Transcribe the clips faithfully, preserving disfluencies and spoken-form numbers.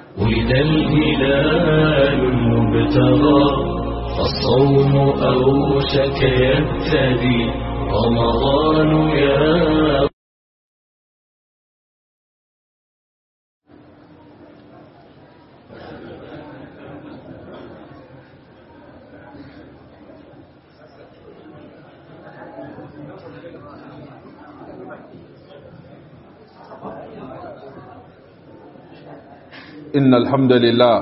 ولد الهلال المبتغى فالصوم أوشك يبتدي رمضان يا إن الحمد لله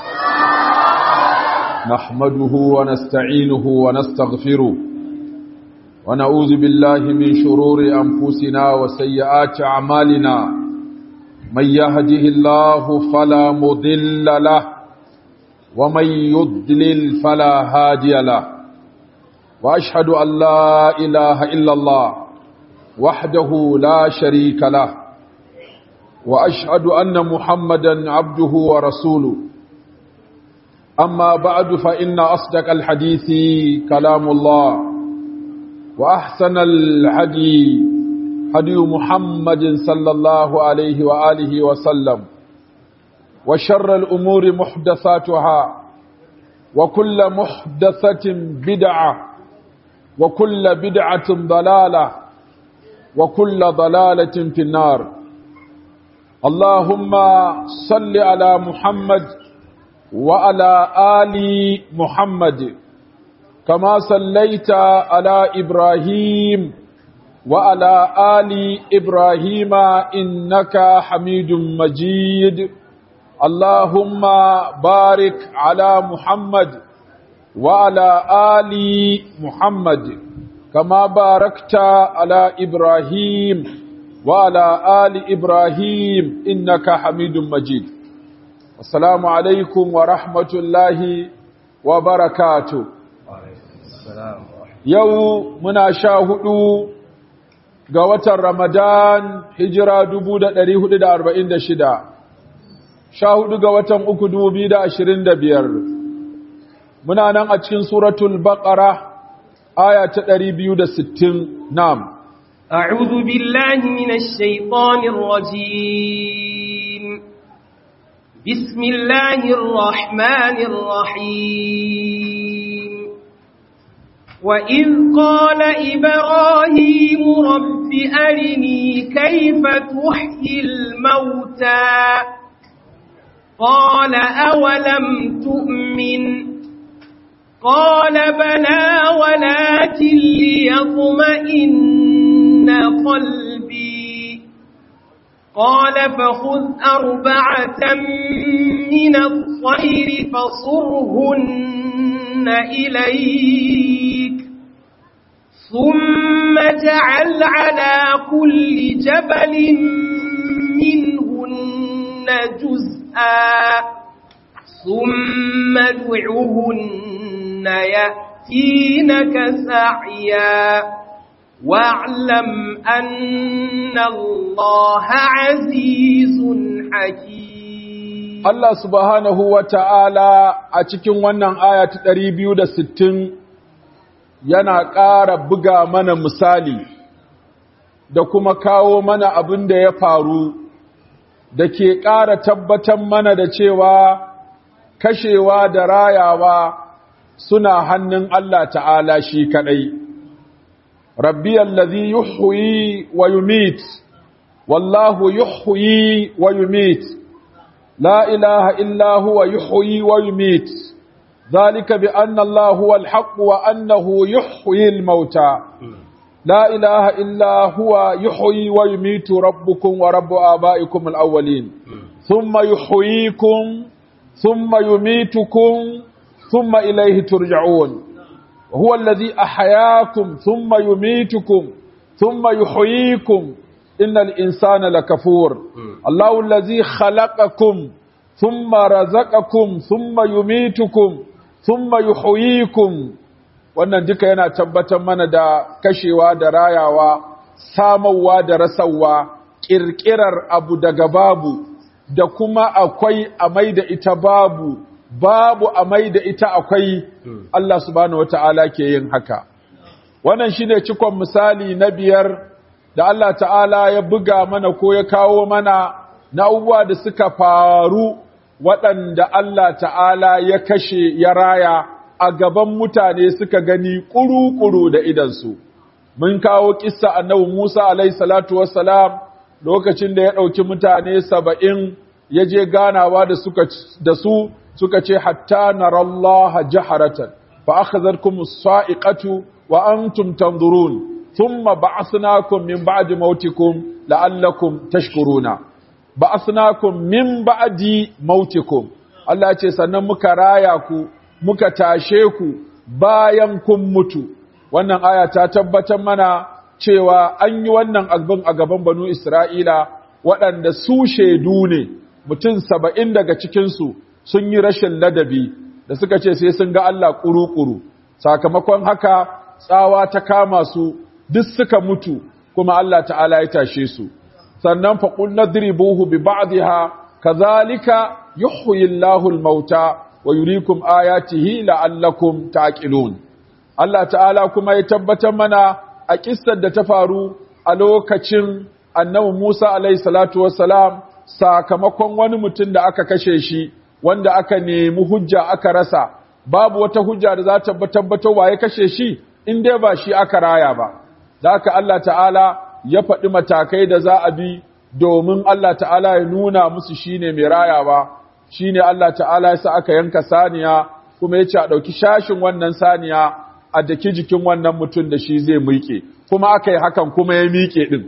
نحمده ونستعينه ونستغفره ونعوذ بالله من شرور أنفسنا وسيئات أعمالنا من يهده الله فلا مضل له ومن يضلل فلا هادي له وأشهد أن لا إله إلا الله وحده لا شريك له وأشهد أن محمدًا عبده ورسوله أما بعد فإن أصدق الحديث كلام الله وأحسن الهدي هدي محمد صلى الله عليه وآله وسلم وشر الأمور محدثاتها وكل محدثة بدعة وكل بدعة ضلالة وكل ضلالة في النار اللهم صل على محمد وعلى آل محمد كما صليت على إبراهيم وعلى آل إبراهيم إنك حميد مجيد اللهم بارك على محمد وعلى آل محمد كما باركت على إبراهيم وعلى آل إبراهيم إنك حميد مجيد السلام عليكم ورحمة الله وبركاته يوم منا شاهدوا قوة رمضان هجرة دبودة دريه دا أربعين دا شدا شاهدوا قوة أكدو بيدا عشرين دا بير منا نان أتشين سورة البقرة آية تقريبيو دا ستين نعم أعوذ بالله من الشيطان الرجيم بسم الله الرحمن الرحيم وإذ قال إبراهيم رب أرني كيف تحيي الموتى قال أولم تؤمن قال بلى ولكن ليطمئن قلبي قال فخذ أربعة من الطير فصرهن إليك ثم اجعل على كل جبل منهن جزءا ثم ادعهن يأتينك سعيا واعلم أن الله عزيز حكيم الله سبحانه وتعالى a cikin wannan aya ta ɗari biyu da sittin yana ƙara buga mana misali da kuma kawo mana abin da ya faru da ke ƙara tabbatar mana da cewa kashewa da rayawa suna hannun Allah ta'ala shi kaɗai. ربي الذي يحيي ويميت والله يحيي ويميت لا إله إلا هو يحيي ويميت ذلك بأن الله هو الحق وأنه يحيي الموتى لا إله إلا هو يحيي ويميت ربكم ورب آبائكم الأولين ثم يحييكم ثم يميتكم ثم إليه ترجعون وهو الذي أحياكم ثم يميتكم ثم يحييكم إن الإنسان لكفور الله الذي خلقكم ثم رزقكم ثم يميتكم ثم يحييكم wannan duka yana tabbatar mana da kashewa da rayawa samarwa da rasawa ƙirƙirar abu daga babu da kuma akwai a mai da ita babu babu a mai da ita akwai Allah subhanahu wata'ala ke yin haka. Wannan shine cikon misali na biyar da Allah ta'ala ya buga mana ko ya kawo mana na abubuwa da suka faru waɗanda Allah ta'ala ya kashe ya raya a gaban mutane suka gani ƙuru-ƙuru da idansu. Mun kawo ƙissa annabi Musa alaihi salatu wassalam lokacin da ya ɗauki mutane saba'in ya je ganawa da, suka, da su suka ce hatta narallaha jaharatan fa akhadhatkum as-sa'iqatu wa antum tanzurun thumma ba'athnakum min ba'di mautikum la'allakum tashkuruna. Ba'athnakum min ba'di mautikum, Allah ya ce sannan muka raya ku muka tashe ku bayan kun mutu. Wannan aya ta tabbatar mana cewa an yi wannan abin a gaban banu Isra'ila waɗanda su shaidu ne, mutum saba'in daga cikinsu sun yi rashin ladabi da suka ce sai sun ga Allah ƙuru-ƙuru. Sakamakon haka tsawa ta kama su duk suka mutu kuma Allah ta'ala ya tashe su. Sannan faƙul nadribuhu bi ba'dha kazalika yuhyi Allahu al-mauta wa yuriikum ayatihi la'allakum ta'qilun. Allah ta'ala kuma ya tabbatar mana a kissar da ta faru a lokacin Annabi Musa alayhi salatu wassalam sakamakon wani mutum da aka kashe shi wanda aka nemi hujja aka rasa, babu wata hujja da za ta tabbatar wa ya kashe shi in dai ba shi aka raya ba. Da haka Allah ta'ala ya faɗi matakai da za a bi domin Allah ta'ala ya nuna musu shine mai rayawa, shine Allah ta'ala ya sa aka yanka saniya kuma ya ce a ɗauki shashin wannan saniya a daki jikin wannan mutum da shi zai miƙe, kuma aka yi hakan kuma ya miƙe ɗin.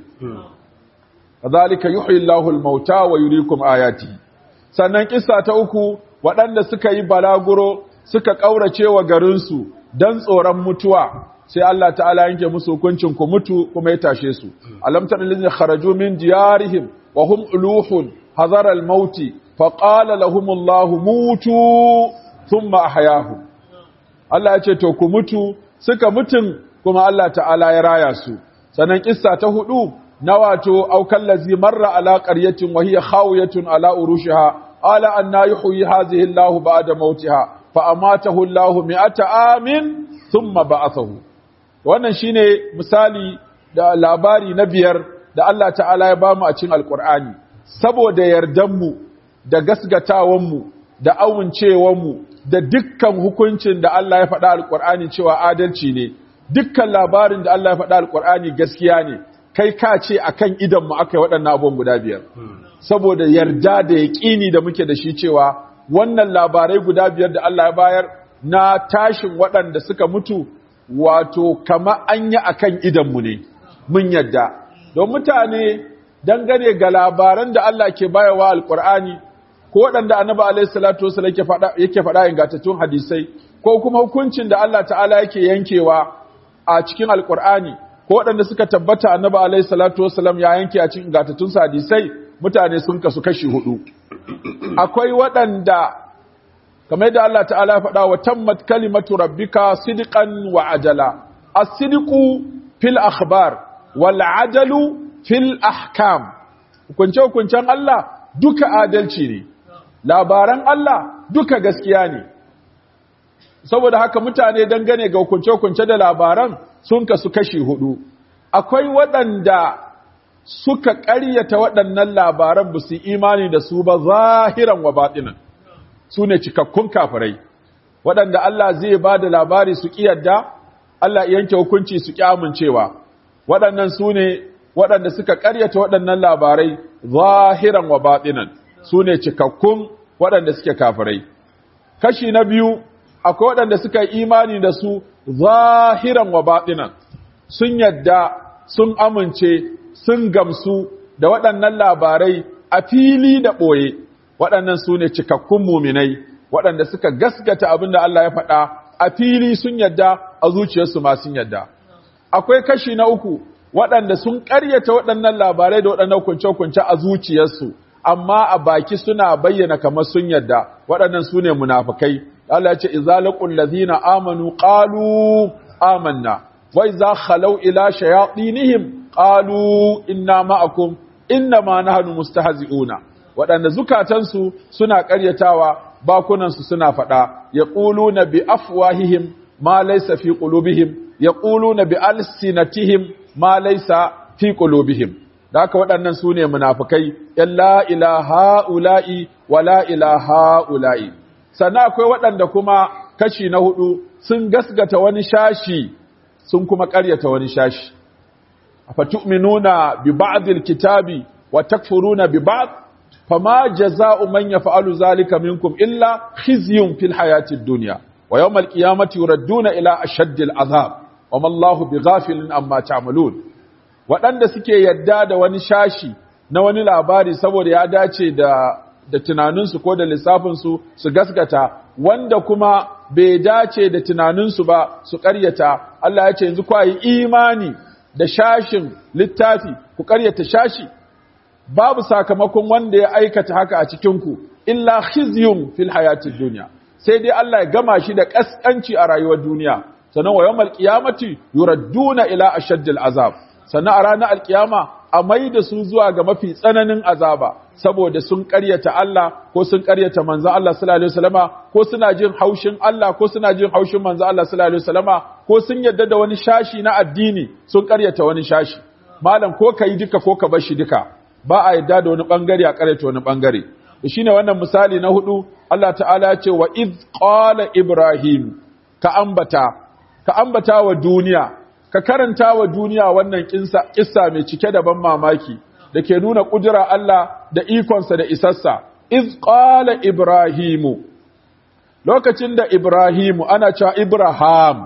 Kazalika yuhyi Allahu al-mauta wa yuriikum ayatihi. Sannan kissa ta uku, waɗanda suka yi balaguro suka ƙaurace wa garinsu don tsoron mutuwa, sai Allah ta'ala yanke musu hukuncin ku mutu kuma ya tashe su. Alam tara allazina kharaju min diyarihim wa hum uluhun hazara al-maut fa qala lahum Allah mutu thumma ahyahum. Allah ya ce to ku mutu, suka mutun kuma Allah ta'ala ya raya su. Sannan kissa ta hudu na wato aukan lazi marra ala qaryatin wa hiya khawiyatun ala urushiha ala anna yuhyi hadhihi Allahu ba'da mautiha fa amatahu Allahu mi'ata amin thumma ba'athahu. Wannan shine misali da labari na biyar da Allah ta'ala ya bamu a cikin Alqur'ani saboda yardan mu da gasgatawan mu da awuncewan mu da dukkan hukuncin da Allah ya faɗa Alqur'ani cewa adalci ne, dukkan labarin da Allah ya faɗa Alqur'ani gaskiya ne, kai ka ce akan idan mu aka yi waɗannan abubuwan guda biyar saboda yarda da yaƙini da muke da shi cewa wannan labarai guda biyar da Allah ya bayar na tashin waɗanda suka mutu wato kama an yi akan idan mu ne mun yarda. Don mutane dangane ga labaran da Allah ke bayarwa alƙur'ani ko waɗanda annabi alaihi salatu wasallam yake faɗa yake faɗa ingantattun hadisai ko kuma hukuncin da Allah ta'ala yake yankewa a cikin alƙur'ani ko waɗanda suka tabbata annabi alaihi salatu wasallam ya yanke a cikin gatattun hadisai, mutane sun kasu kashi hudu. Akwai waɗanda kamar yadda Allah ta'ala ya faɗa wa tammat kalimatu rabbika sidqan wa ajala. As-sidqu fil akhbar wal ajalu fil ahkam. Hukunce hukuncen Allah duka adalci ne. Labaran Allah duka gaskiya ne. Saboda haka mutane dangane ga hukunce hukunce da labaran sun kasu kashi hudu. Akwai waɗanda suka ƙaryata waɗannan labaran ba su imani da su ba zahiran wa batinan, su ne cikakkun kafirai, waɗanda Allah zai ba da labari su ƙiyarda, Allah yanke hukunci su ƙi amincewa. Waɗannan su ne waɗanda suka ƙaryata waɗannan labarai zahiran wa batinan, su ne cikakkun waɗanda suke kafirai. Kashi na biyu, akwai waɗanda suka yi imani da su zahiran wa batinan, sun yadda, sun amince, sun gamsu da waɗannan labarai a fili da ɓoye. Waɗannan su ne cikakkun muminai, waɗanda suka gaskata abin da Allah ya faɗa a fili sun yadda, a zuciyarsu ma sun yadda. Akwai kashi na uku, waɗanda sun ƙaryata waɗannan labarai da waɗannan kunce-kunce a zuciyarsu, amma a baki suna bayyana kamar sun yadda. Waɗannan su ne munafukai. Allah ya ce idza laqul ladina amanu qalu amanna wa idza khalu ila shayatinihim qalu inna ma'akum innama nahnu mustahzi'una. Waɗanda zukatansu suna ƙaryatawa, bakunansu suna faɗa, yaquluna bi afwahihim ma laysa fi qulubihim yaquluna bi alsinatihim ma laysa fi qulubihim. da haka waɗannan su ne munafukai ‘yan la ilaha ula'i wa la ilaha ula'i. Sannan akwai waɗanda kuma kashi na hudu sun gasgata wani shashi sun kuma ƙaryata wani shashi. Afatu'minuna bi ba'dil kitabi wa takfuruna bi ba'd fama jaza'u man yaf'alu zalika minkum illa khizyun fil hayatid dunya wa yawmal qiyamati yuradduna ila ashaddil azab wa ma Allahu bighafilin amma ta'malun. Waɗanda suke yadda da wani shashi na wani labari saboda ya dace da da tunaninsu ko da lissafinsu su gaskata, wanda kuma bai dace da tunaninsu ba su ƙaryata. Allah ya ce yanzu ku yi imani da shashin littafi ku ƙaryata shashi, babu sakamakon wanda ya aikata haka a cikinku illa khizyun fil hayatid dunya, sai dai Allah ya gama shi da kaskanci a rayuwar duniya. Sannan wa yawmal qiyamati yuradduna ila ashaddil azab, sannan a ranar alkiyama a mai da su zuwa ga mafi tsananin azaba saboda sun ƙaryata Allah ko sun ƙaryata manzo Allah sallallahu alaihi wasallama ko suna jin haushin Allah ko suna jin haushin manzo Allah sallallahu alaihi wasallama ko sun yadda da wani shashi na addini sun ƙaryata wani shashi. Malam ko kai duka ko ka bar shi duka, ba a yadda da wani bangare a ƙaryata wani bangare. Shine wannan misali na hudu. Allah ta'ala ya ce wa iz qala ibrahim, ka ambata ka ambata wa duniya, ka karanta wa duniya wannan kissa mai cike da ban mamaki da ke nuna ƙudura Allah da ikonsa da isassa. Iz qala Ibrahimu, lokacin da Ibrahimu ana cewa Ibrahim,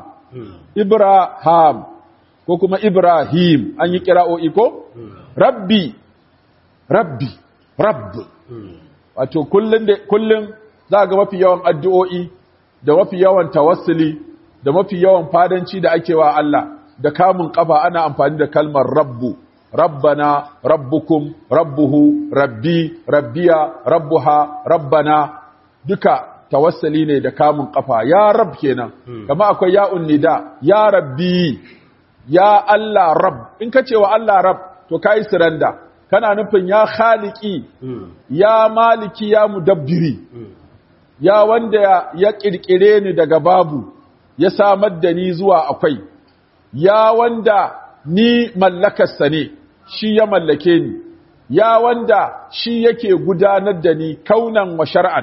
Ibrahim ko kuma Ibrahim, an yi kira'o'i ko? Rabbi, Rabbi, Rabbi. Wato kullum za ga mafi yawan addu'o'i da mafi yawan tawassuli da mafi yawan fadanci da ake wa Allah. Da kamun kafa ana amfani da kalmar rabbu, rabbana, rabbukum, rabbuhu, rabbi, rabbiya, rabbuha, rabbana, duka tawassali ne da kamun kafa. Ya rab kenan, hmm. Kama akwai ya'un nida, ya rabbi, ya Allah rab. In ka ce wa Allah rab, to kai surrender. Kana nufin ya khaliki, hmm. ya maliki, ya mudabbiri, hmm. ya wanda ya kirkire ni daga babu, ya samar da ni zuwa akwai. Ya wanda ni mallakarsa ne, shi ya mallake ni, ya wanda shi yake gudanar da ni kaunan wa shar'an.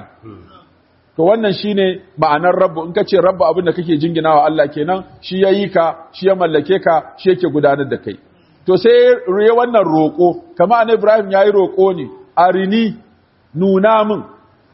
To wannan shi ne ma'anar rabbu, in ka ce rabbu abin da kake jingina wa Allah kenan, shi ya yi ka, shi ya mallake ka, shi yake gudanar da kai. To sai ruye wannan roƙo, kama an Ibrahim ya yi roƙo ne, arini, nuna min.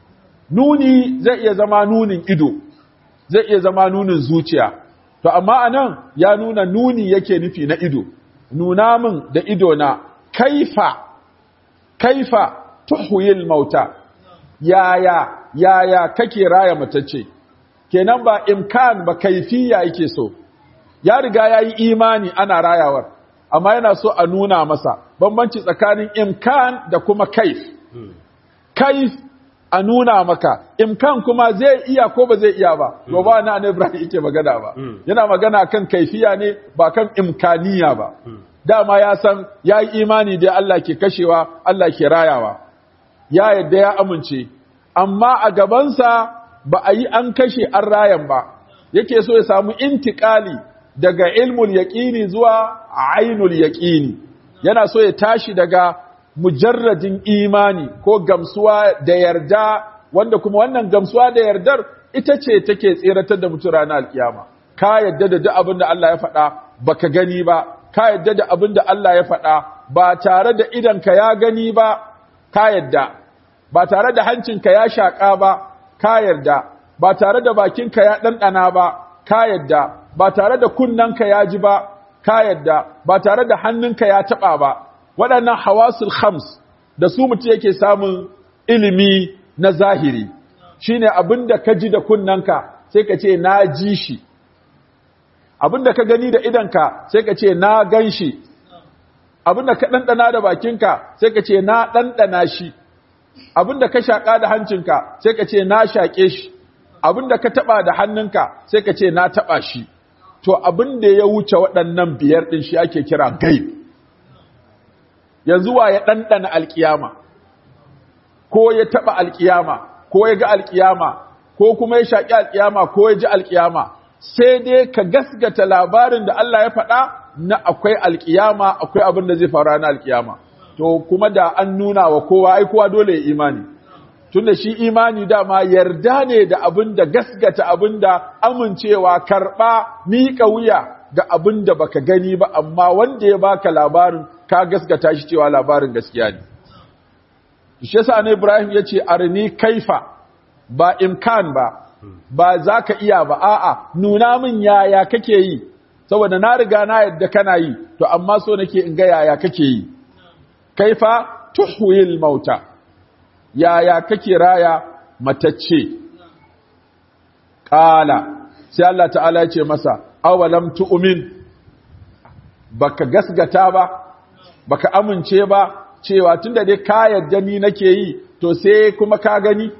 Nuni zai iya zama nunin ido, zai iya zama nunin zuciya. To amma anan ya nuna nuni yake nufi na ido, nuna min da ido na kaifa, kaifa tuhuyil mauta, yaya, yaya kake raya matacce, kenan ba imkan ba kaifiya yake so, ya riga ya yi imani ana rayawar, amma yana so a nuna masa, bambanci tsakanin imkan da kuma kaif, kaif a nuna maka, imkan kuma zai iya ko ba zai iya ba, ba ba na Ibrahim yake magana ba, yana magana kan kaifiya ne ba kan imkaniya ba. Dama ya san ya yi imani da Allah ke kashewa, Allah ke rayawa, ya yadda ya amince, amma a gabansa ba a yi an kashe an rayan ba, yake so ya samu intikali daga ilmul yaƙini zuwa ainul yaƙini, yana so ya tashi daga mujarradin imani ko gamsuwa da yarda, wanda kuma wannan gamsuwa da yardar ita ce take tseratar da mutum ranar alkiyama. Ka yadda da duk abin da Allah ya faɗa baka gani ba, ka yadda da abin da Allah ya faɗa ba tare da idanka ya gani ba, ka yadda, ba tare da hancinka ya shaƙa ba, ka yarda, ba tare da bakinka ya ɗanɗana ba, ka yadda, ba tare da kunnanka ya ji ba, ka yadda, ba tare da hannunka ya taɓa ba. Waɗannan hawasul khams da su mutum yake samun ilimi na zahiri, shine abinda ka ji da kunnanka sai ka ce na ji shi, abinda ka gani da idanka sai ka ce na gan shi, abinda ka ɗanɗana da bakinka sai ka ce na ɗanɗana shi, abinda ka shaƙa da hancinka sai ka ce na shaƙe shi, abinda ka taɓa da hannunka sai ka ce na taɓa shi. To abinda ya wuce waɗannan biyar ɗin shi ake kira gaib. Yanzu wa ya ɗanɗana alƙiyama, ko ya taɓa alƙiyama, ko ya ga alƙiyama, ko kuma ya shaƙi alƙiyama, ko ya ji alƙiyama, sai dai ka gasgata labarin da Allah ya faɗa na akwai alƙiyama, akwai abin da zai faru na alƙiyama. to kuma da an nuna wa kowa ai kowa dole ya imani tunda shi imani dama yarda ne da abin da gasgata abin da amincewa karɓa miƙa wuya ga abin da baka gani ba amma wanda ya baka labarin ka gasgata shi cewa labarin gaskiya ne shi yasa annabi Ibrahim yace arni kaifa ba imkan ba ba za ka iya ba a'a nuna min yaya kake yi saboda na riga na yadda kana yi to amma so nake in ga yaya kake yi kaifa tuhwil mauta yaya kake raya matacce qala sai Allah ta'ala ya ce masa awalam tu'min baka gasgata ba baka amince ba cewa tunda dai ka yadda ni nake yi to sai kuma ka gani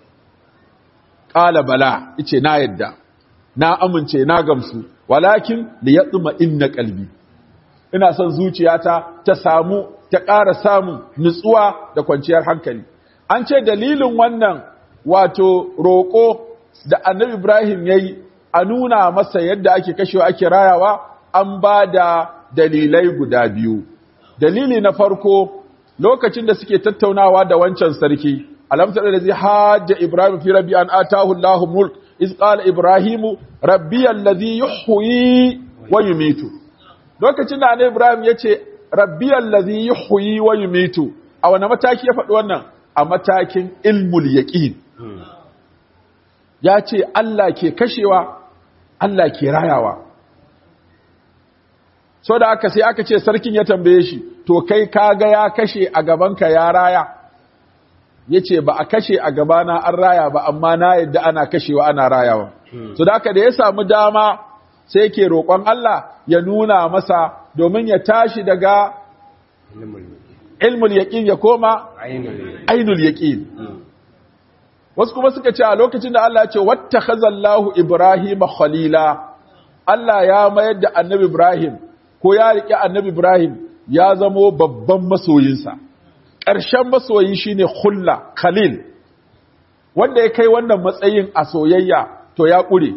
qala bala yace na yadda na amince na gamsu walakin liyatma inna qalbi ina son zuciyata ta samu ta ƙara samun nutsuwa da kwanciyar hankali an ce dalilin wannan wato roƙo da annabi Ibrahim yayi a nuna masa yadda ake kashewa ake rayawa an ba da dalilai guda biyu dalili na farko lokacin da suke tattaunawa da wancan sarki alam tara allazi hajja ibrahim fi rabbi an atahu Allahu mulk iz qala ibrahimu rabbi allazi yuhyi wa yumitu lokacin da annabi Ibrahim yace rabbi allazi yuhyi wa yumitu a wani mataki ya faɗi wannan a matakin ilmul yaqin ya ce Allah ke kashewa Allah ke rayawa so da aka sai aka ce sarkin ya tambaye shi to kai kaga ya kashe a gabanka ya raya yace ba a kashe a gabana an raya ba amma na yadda ana kashewa ana rayawa so da aka da ya samu dama sai ke roƙon Allah ya nuna masa domin ya tashi daga ilmul yaqin ya koma ainul yaqin wasu kuma suka ce a lokacin da Allah ya ce wattakhazallahu ibrahima khalila Allah ya mayar da annabi Ibrahim ko ya riƙe annabi Ibrahim ya zamo babban masoyinsa ƙarshen masoyi shine khulla khalil wanda ya kai wannan matsayin a soyayya to ya ƙure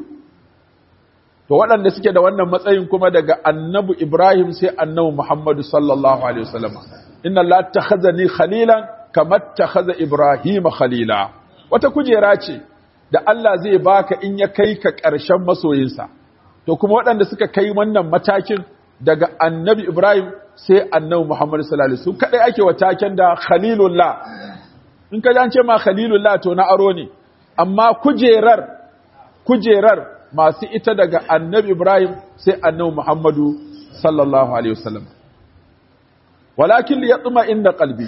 to waɗanda suke da wannan matsayin kuma daga annabi Ibrahim sai annabi Muhammadu sallallahu alaihi wasallam inna la takhazani khalilan kama takhaza Ibrahim khalila wata kujera ce da Allah zai baka in ya kai ka ƙarshen masoyinsa to kuma waɗanda suka kai wannan matakin daga annabi Ibrahim sai annabi Muhammad sallallahu alaihi wasallam kadai ake wataken da khalilullah in ka an ce ma khalilullah to na aro ne amma kujerar kujerar masu ita daga annabi Ibrahim sai annabi Muhammadu sallallahu alaihi wasallam walakin liyatma inda qalbi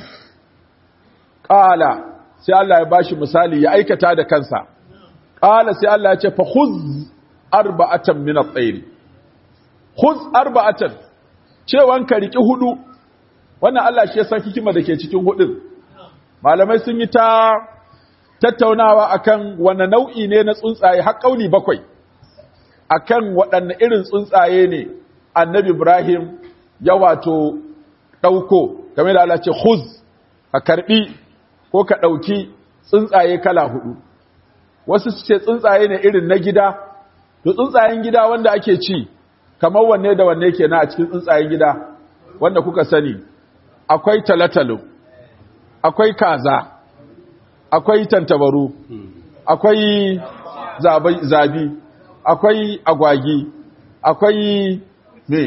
qala sai Allah ya bashi misali ya aikata da kansa qala sai Allah ya ce fa khuz arba'atan min at-tayr khuz arba'atan cewan ka riki hudu wannan Allah shi ya san hikima dake cikin hudun malamai sun yi ta tattaunawa akan wanne nau'i ne na tsuntsaye har kauli bakwai akan waɗanne irin tsuntsaye ne annabi Ibrahim ya wato dauko kamar da Allah ce khuz ka karbi ko ka dauki tsuntsaye kala hudu wasu su ce tsuntsaye ne irin na gida to tsuntsayen gida wanda ake ci kamar wanne da wanne kenan a cikin tsuntsayen gida wanda kuka sani akwai talatalo akwai kaza akwai tantabaru akwai zabi zabi akwai agwagi akwai me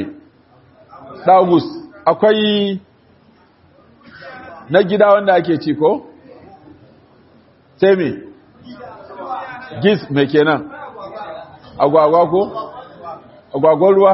dagus akwai na gida wanda ake ci ko sai me gis me kenan agwagwa ko agwagwan ruwa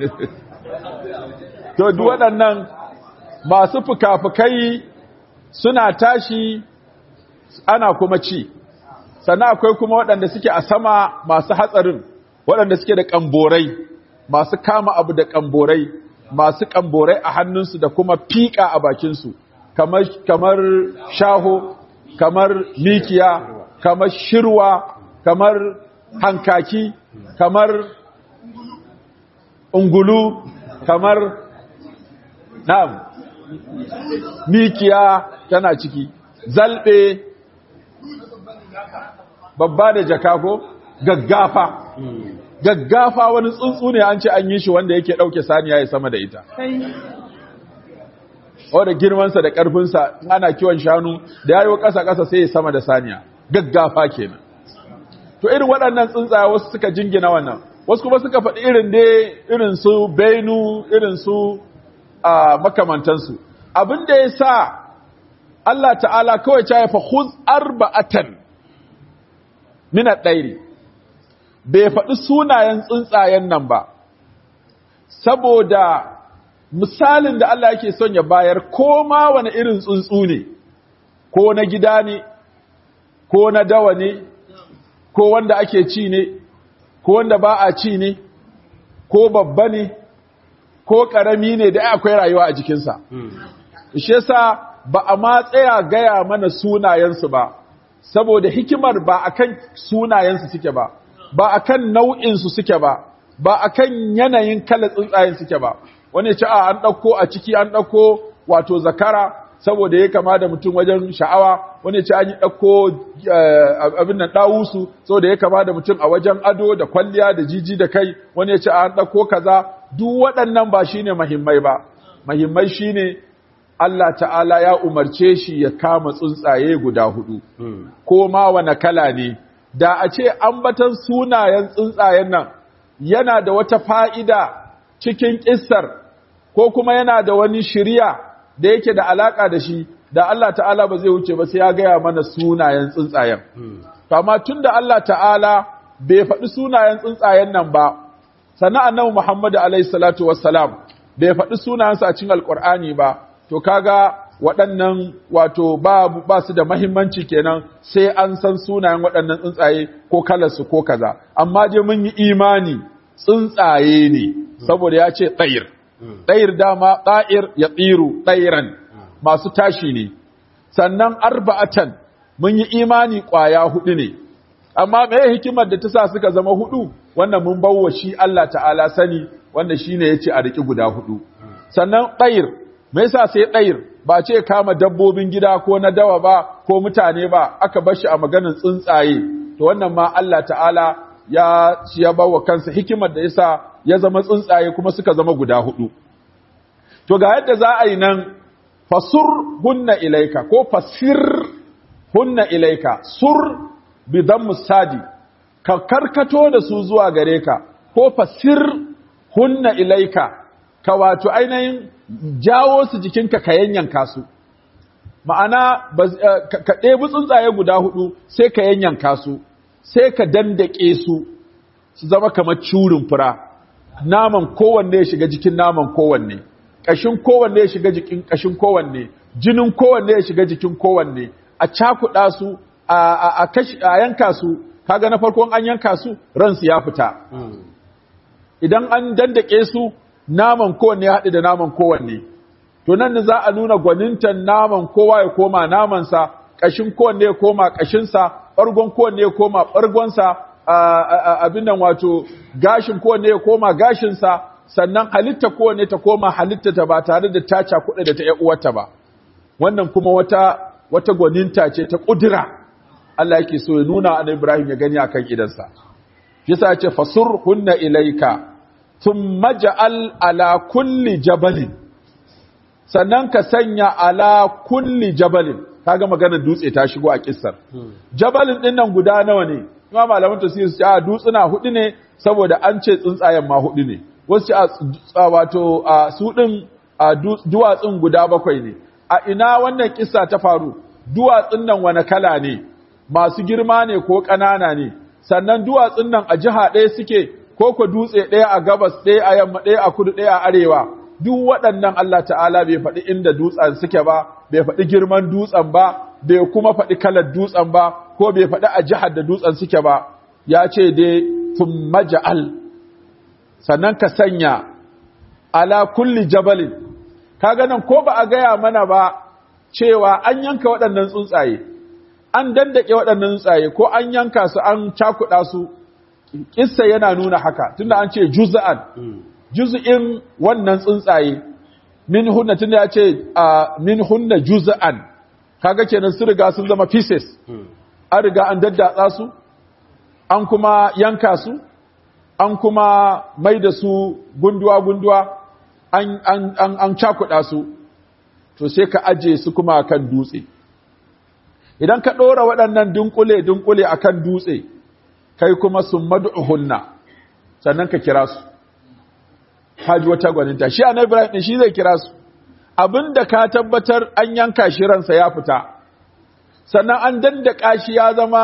to duk waɗannan masu fuka-fukai suna tashi ana kuma ci sannan akwai kuma waɗanda suke a sama masu hatsarin waɗanda suke da ƙamborai masu kama abu da ƙamborai masu ƙamborai a hannunsu da kuma fiƙa a bakinsu kamar kamar shaho kamar mikiya kamar shirwa kamar hankaki kamar ungulu kamar na'am mikiya tana ciki zalbe babba da jaka ko gaggafa gaggafa wani tsuntsu ne an ce an yi shi wanda yake dauke saniya ya sama da ita o da girmansa da ƙarfinsa in ana kiwon shanu da yayi ƙasa ƙasa sai ya sama da saniya gaggafa kenan to irin waɗannan tsuntsaye wasu suka jingina wannan wasu kuma suka faɗi irin dai irin su benu irin su a makamantansu abin da ya sa Allah ta'ala kawai ta haifa khuz arba'atan min ad-dairi bai faɗi sunayen tsuntsayen nan ba saboda misalin da Allah yake son ya bayar ko ma wani irin tsuntsu ne ko na gida ne ko na dawa ne ko wanda ake ci ne ko wanda ba a ci ne ko babba ne ko ƙarami ne da akwai rayuwa a jikinsa shi yasa ba a ma tsaya gaya mana sunayensu ba saboda hikimar ba akan sunayensu suke ba ba akan nau'insu suke ba ba akan yanayin kala tsuntsayen suke ba wani ce a an ɗauko a ciki an ɗauko wato zakara saboda ya kama da mutum wajen sha'awa wani ce an yi ɗauko abin nan ɗawusu saboda ya kama da mutum a wajen ado da kwalliya da jiji da kai wani ce an ɗauko kaza duk waɗannan ba shine mahimmai ba mahimmai shine Allah ta'ala ya umarce shi ya kama tsuntsaye guda hudu ko ma wane kala ne da a ce ambatan sunayen tsuntsayen nan yana da wata fa'ida cikin kissar ko kuma yana da wani shiriya da yake da alaka da shi da Allah ta'ala ba zai wuce ba sai ya gaya mana sunayen tsuntsayen to amma tunda Allah ta'ala bai faɗi sunayen tsuntsayen nan ba sannan annabi Muhammad alaihi salatu wassalam bai faɗi sunayensa a cikin alqur'ani ba to kaga waɗannan wato ba ba su da muhimmanci kenan sai an san sunayen waɗannan tsuntsaye ko kalarsu ko kaza amma je mun yi imani tsuntsaye ne saboda ya ce tsayir tsayir dama tsa'ir ya tsiru tsayiran masu tashi ne sannan arba'atan mun yi imani ƙwaya hudu ne amma me hikimar da ta sa suka zama hudu wannan mun bawa shi Allah ta'ala sani wanda shine yace a riki guda hudu sannan tsayir me yasa sai tsayir ba ce kama dabbobin gida ko na dawa ba ko mutane ba aka bar shi a maganin tsuntsaye to wannan ma Allah ta'ala ya ya bawa kansa hikimar da yasa ya zama tsuntsaye kuma suka zama guda hudu to ga yadda za a yi nan fasur hunna ilaika ko fasir hunna ilaika sur bi dammu sadi ka karkato da su zuwa gare ka ko fasir hunna ilaika ka wato ainihin jawo su jikinka ka yanyanka su ma'ana ka ɗebi tsuntsaye guda hudu sai ka yanyanka su sai ka dandake su su zama kamar curin fura naman kowanne ya shiga jikin naman kowanne ƙashin kowanne ya shiga jikin ƙashin kowanne jinin kowanne ya shiga jikin kowanne a cakuɗa su a a yanka su kaga na farkon an yanka su ransu ya fita idan an dandake su naman kowanne ya haɗu da naman kowanne to nan za a nuna gwanintan naman kowa ya koma namansa ƙashin kowanne ya koma ƙashinsa ɓargon kowanne ya koma ɓargonsa abin nan wato gashin kowanne ya koma gashinsa sannan halitta kowanne ta koma halitta ta ba tare da ta cakuɗa da ta ƴan uwarta ba wannan kuma wata wata gwaninta ce ta ƙudura Allah yake so ya nuna annabi Ibrahim ya gani akan idansa yasa ya ce fasur hunna ilaika thumma ja'al ala kulli jabalin sannan ka sanya ala kulli jabalin kaga maganar dutse ta shigo a kissar jabalin din nan guda nawa ne kuma malaman tafsir su ce a dutsuna hudu ne saboda an ce tsuntsayen ma hudu ne wasu ce a wato su din duwatsun guda bakwai ne a ina wannan kissa ta faru duwatsun nan wani kala ne masu girma ne ko ƙanana ne sannan duwatsun nan a jiha ɗaya suke ko ko dutse ɗaya a gabas ɗaya a yamma ɗaya a kudu ɗaya a arewa duk waɗannan Allah ta'ala bai faɗi inda dutsen suke ba bai faɗi girman dutsen ba bai kuma faɗi kalar dutsen ba ko bai faɗi a jihar da dutsen suke ba ya ce dai thumma ja'al sannan ka sanya ala kulli jabalin kaga nan ko ba a gaya mana ba cewa an yanka waɗannan tsuntsaye an dandake waɗannan tsuntsaye ko an yanka su an cakuɗa su kissa yana nuna haka tunda an ce juz'an juz'in wannan tsuntsaye min hunna tunda ya ce min hunna juz'an kaga kenan su riga sun zama pieces an riga an daddatsa su an kuma yanka su an kuma mai da su gunduwa gunduwa an an an, an cakuɗa su to sai ka aje su kuma akan dutse idan ka ɗora waɗannan dunkule dunkule akan dutse kai kuma sun mad'uhunna sannan ka kira su haji wata gwaninta shi annabi Ibrahim din shi zai kira su abinda ka tabbatar an yanka shi ransa ya fita sannan an dandaka shi ya zama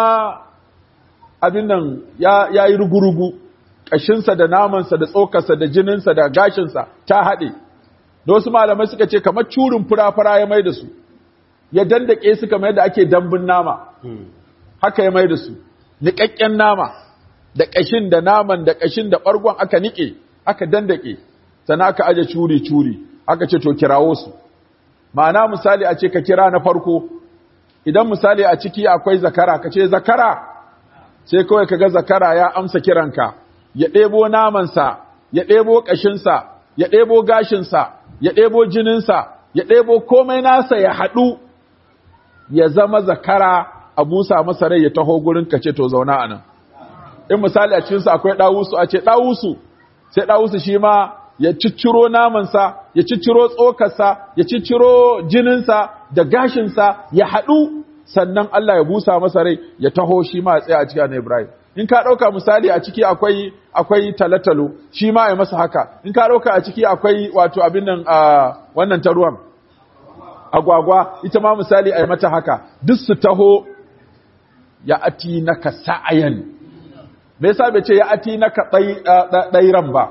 abin nan ya yayi rugurugu kashinsa da namansa da tsokarsa da jininsa da gashinsa ta haɗe da wasu malamai suka ce kamar curin fura-fura ya mai da su ya dandake su kamar yadda ake dambun nama haka ya mai da su niƙaƙƙen nama da ƙashin da naman da ƙashin da ɓargon aka niƙe aka dandake sannan aka aje curi-curi aka ce to kirawo su ma'ana misali a ce ka kira na farko idan misali a ciki akwai zakara ka ce zakara sai kawai ka ga zakara ya amsa kiranka ya ɗebo namansa ya ɗebo ƙashinsa ya ɗebo gashinsa ya ɗebo jininsa ya ɗebo komai nasa ya haɗu ya zama zakara a busa masa rai ya taho gurin ka ce to zauna a nan in misali a cikinsu akwai ɗawusu a ce ɗawusu sai ɗawusu shi ma ya cicciro namansa ya cicciro tsokarsa ya cicciro jininsa da gashinsa ya haɗu sannan Allah ya busa masa rai ya taho shi ma ya tsaya a cikin Ibrahim in ka ɗauka misali a ciki akwai akwai talatalo shi ma ya masa haka in ka ɗauka a ciki akwai wato abin nan a wannan ta ruwan agwagwa ita ma misali a yi mata haka duk su taho ya ati naka sa'ayan me yasa bai ce ya ati naka ɗairan ba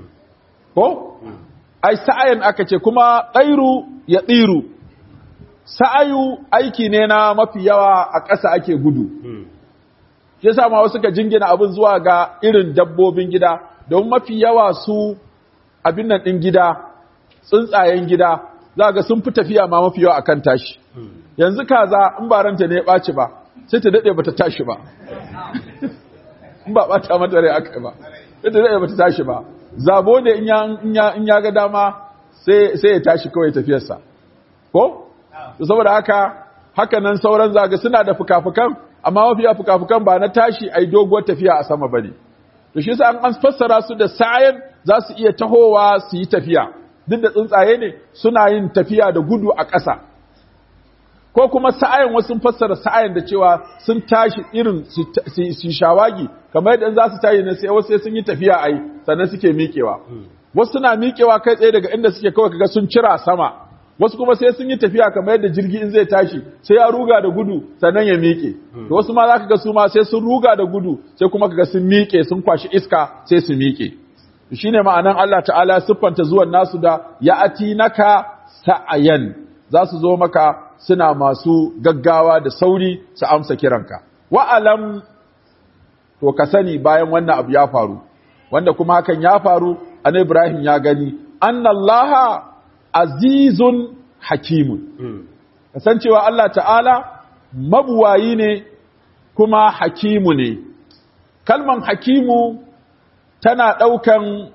ko ai sa'ayan aka ce kuma ɗairu ya ɗiru sa'ayu aiki ne na mafi yawa a ƙasa ake gudu shi yasa ma wasu ka jingina abin zuwa ga irin dabbobin gida don mafi yawa su abin nan ɗin gida tsuntsayen gida za ga sun fi tafiya ma mafi yawa akan tashi yanzu kaza in ba ranta ne ya ɓaci ba sai ta daɗe bata tashi ba in ba ɓata mata rai aka ba sai ta daɗe bata tashi ba zabo ne in ya ga dama sai ya tashi kawai tafiyarsa ko saboda haka haka nan sauran zaga suna da fukafukan amma mafiya fukafukan ba na tashi ai doguwar tafiya a sama bane to shi yasa an fassara su da sa'ayan za su iya tahowa su yi tafiya duk da tsuntsaye ne suna yin tafiya da gudu a ƙasa ko kuma sa'ayan wasu sun fassara sa'ayan da cewa sun tashi irin su shawagi kamar yadda za su tashi ne sai wasu sai sun yi tafiya ai sannan suke miƙewa wasu suna miƙewa kai tsaye daga inda suke kawai kaga sun cira sama wasu kuma sai sun yi tafiya kamar yadda jirgi in zai tashi sai ya ruga da gudu sannan ya miƙe to wasu ma za ka ga su ma sai sun ruga da gudu sai kuma kaga sun miƙe sun kwashi iska sai su miƙe shine ma'anan Allah ta'ala siffanta zuwan nasu da ya'ati naka sa'ayan za su zo maka suna masu gaggawa da sauri su amsa kiranka wa'alam to ka sani bayan wannan abu ya faru wanda kuma hakan ya faru annabi Ibrahim ya gani annallaha azizun hakimun kasancewa Allah ta'ala mabuwayi ne kuma hakimu ne kalman hakimu tana ɗaukan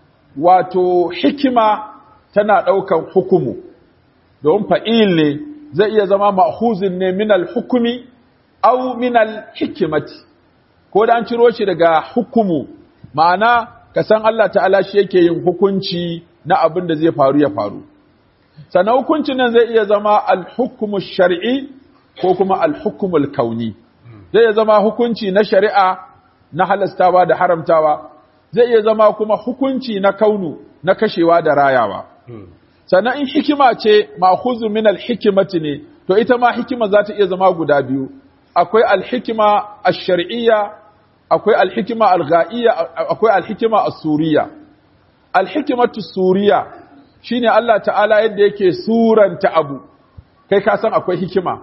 wato hikima tana ɗaukan hukumu don fa'il ne zai iya zama ma'huzin ne minal hukumi au minal hikimati ko da an ciro shi daga hukumu ma'ana ka san Allah ta'ala shi yake yin hukunci na abin da zai faru ya faru sannan hukuncin nan zai iya zama al-hukmu shar'i ko kuma al-hukmu al-kauni zai iya zama hukunci na shari'a na halastawa da haramtawa zai iya zama kuma hukunci na kaunu na kashewa da rayawa sannan in hikima ce ma'khuzu min al-hikmati ne to ita ma hikima za ta iya zama guda biyu akwai al-hikma ash-shar'iyya akwai al-hikma al-ghaiyya akwai al-hikma as-suriyya al-hikmatu as-suriyya shine Allah ta'ala yadda yake suranta abu kai ka san akwai hikima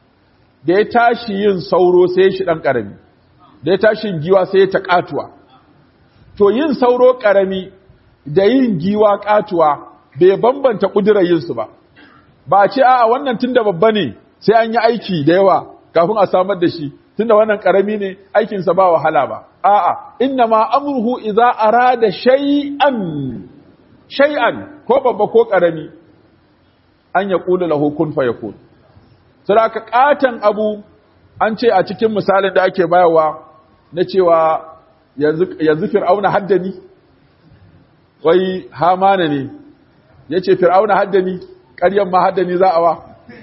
da ya tashi yin sauro sai shi dan karami da ya tashi giwa sai ta katuwa to yin sauro karami da yin giwa katuwa bai bambanta kudirar yin su ba ba a ce a'a wannan tunda babba ne sai an yi aiki da yawa kafin a samar da shi tunda wannan karami ne aikin sa ba wahala ba a'a inna ma amruhu idza arada shay'an shay'an ko babba ko karami an ya kula lahu kun fayakun saboda katan abu an ce a cikin misalin da ake bayarwa na cewa yanzu yanzu fir'auna haddani wai hamana ne yace fir'auna haddani ƙaryan ma haddani za a wa.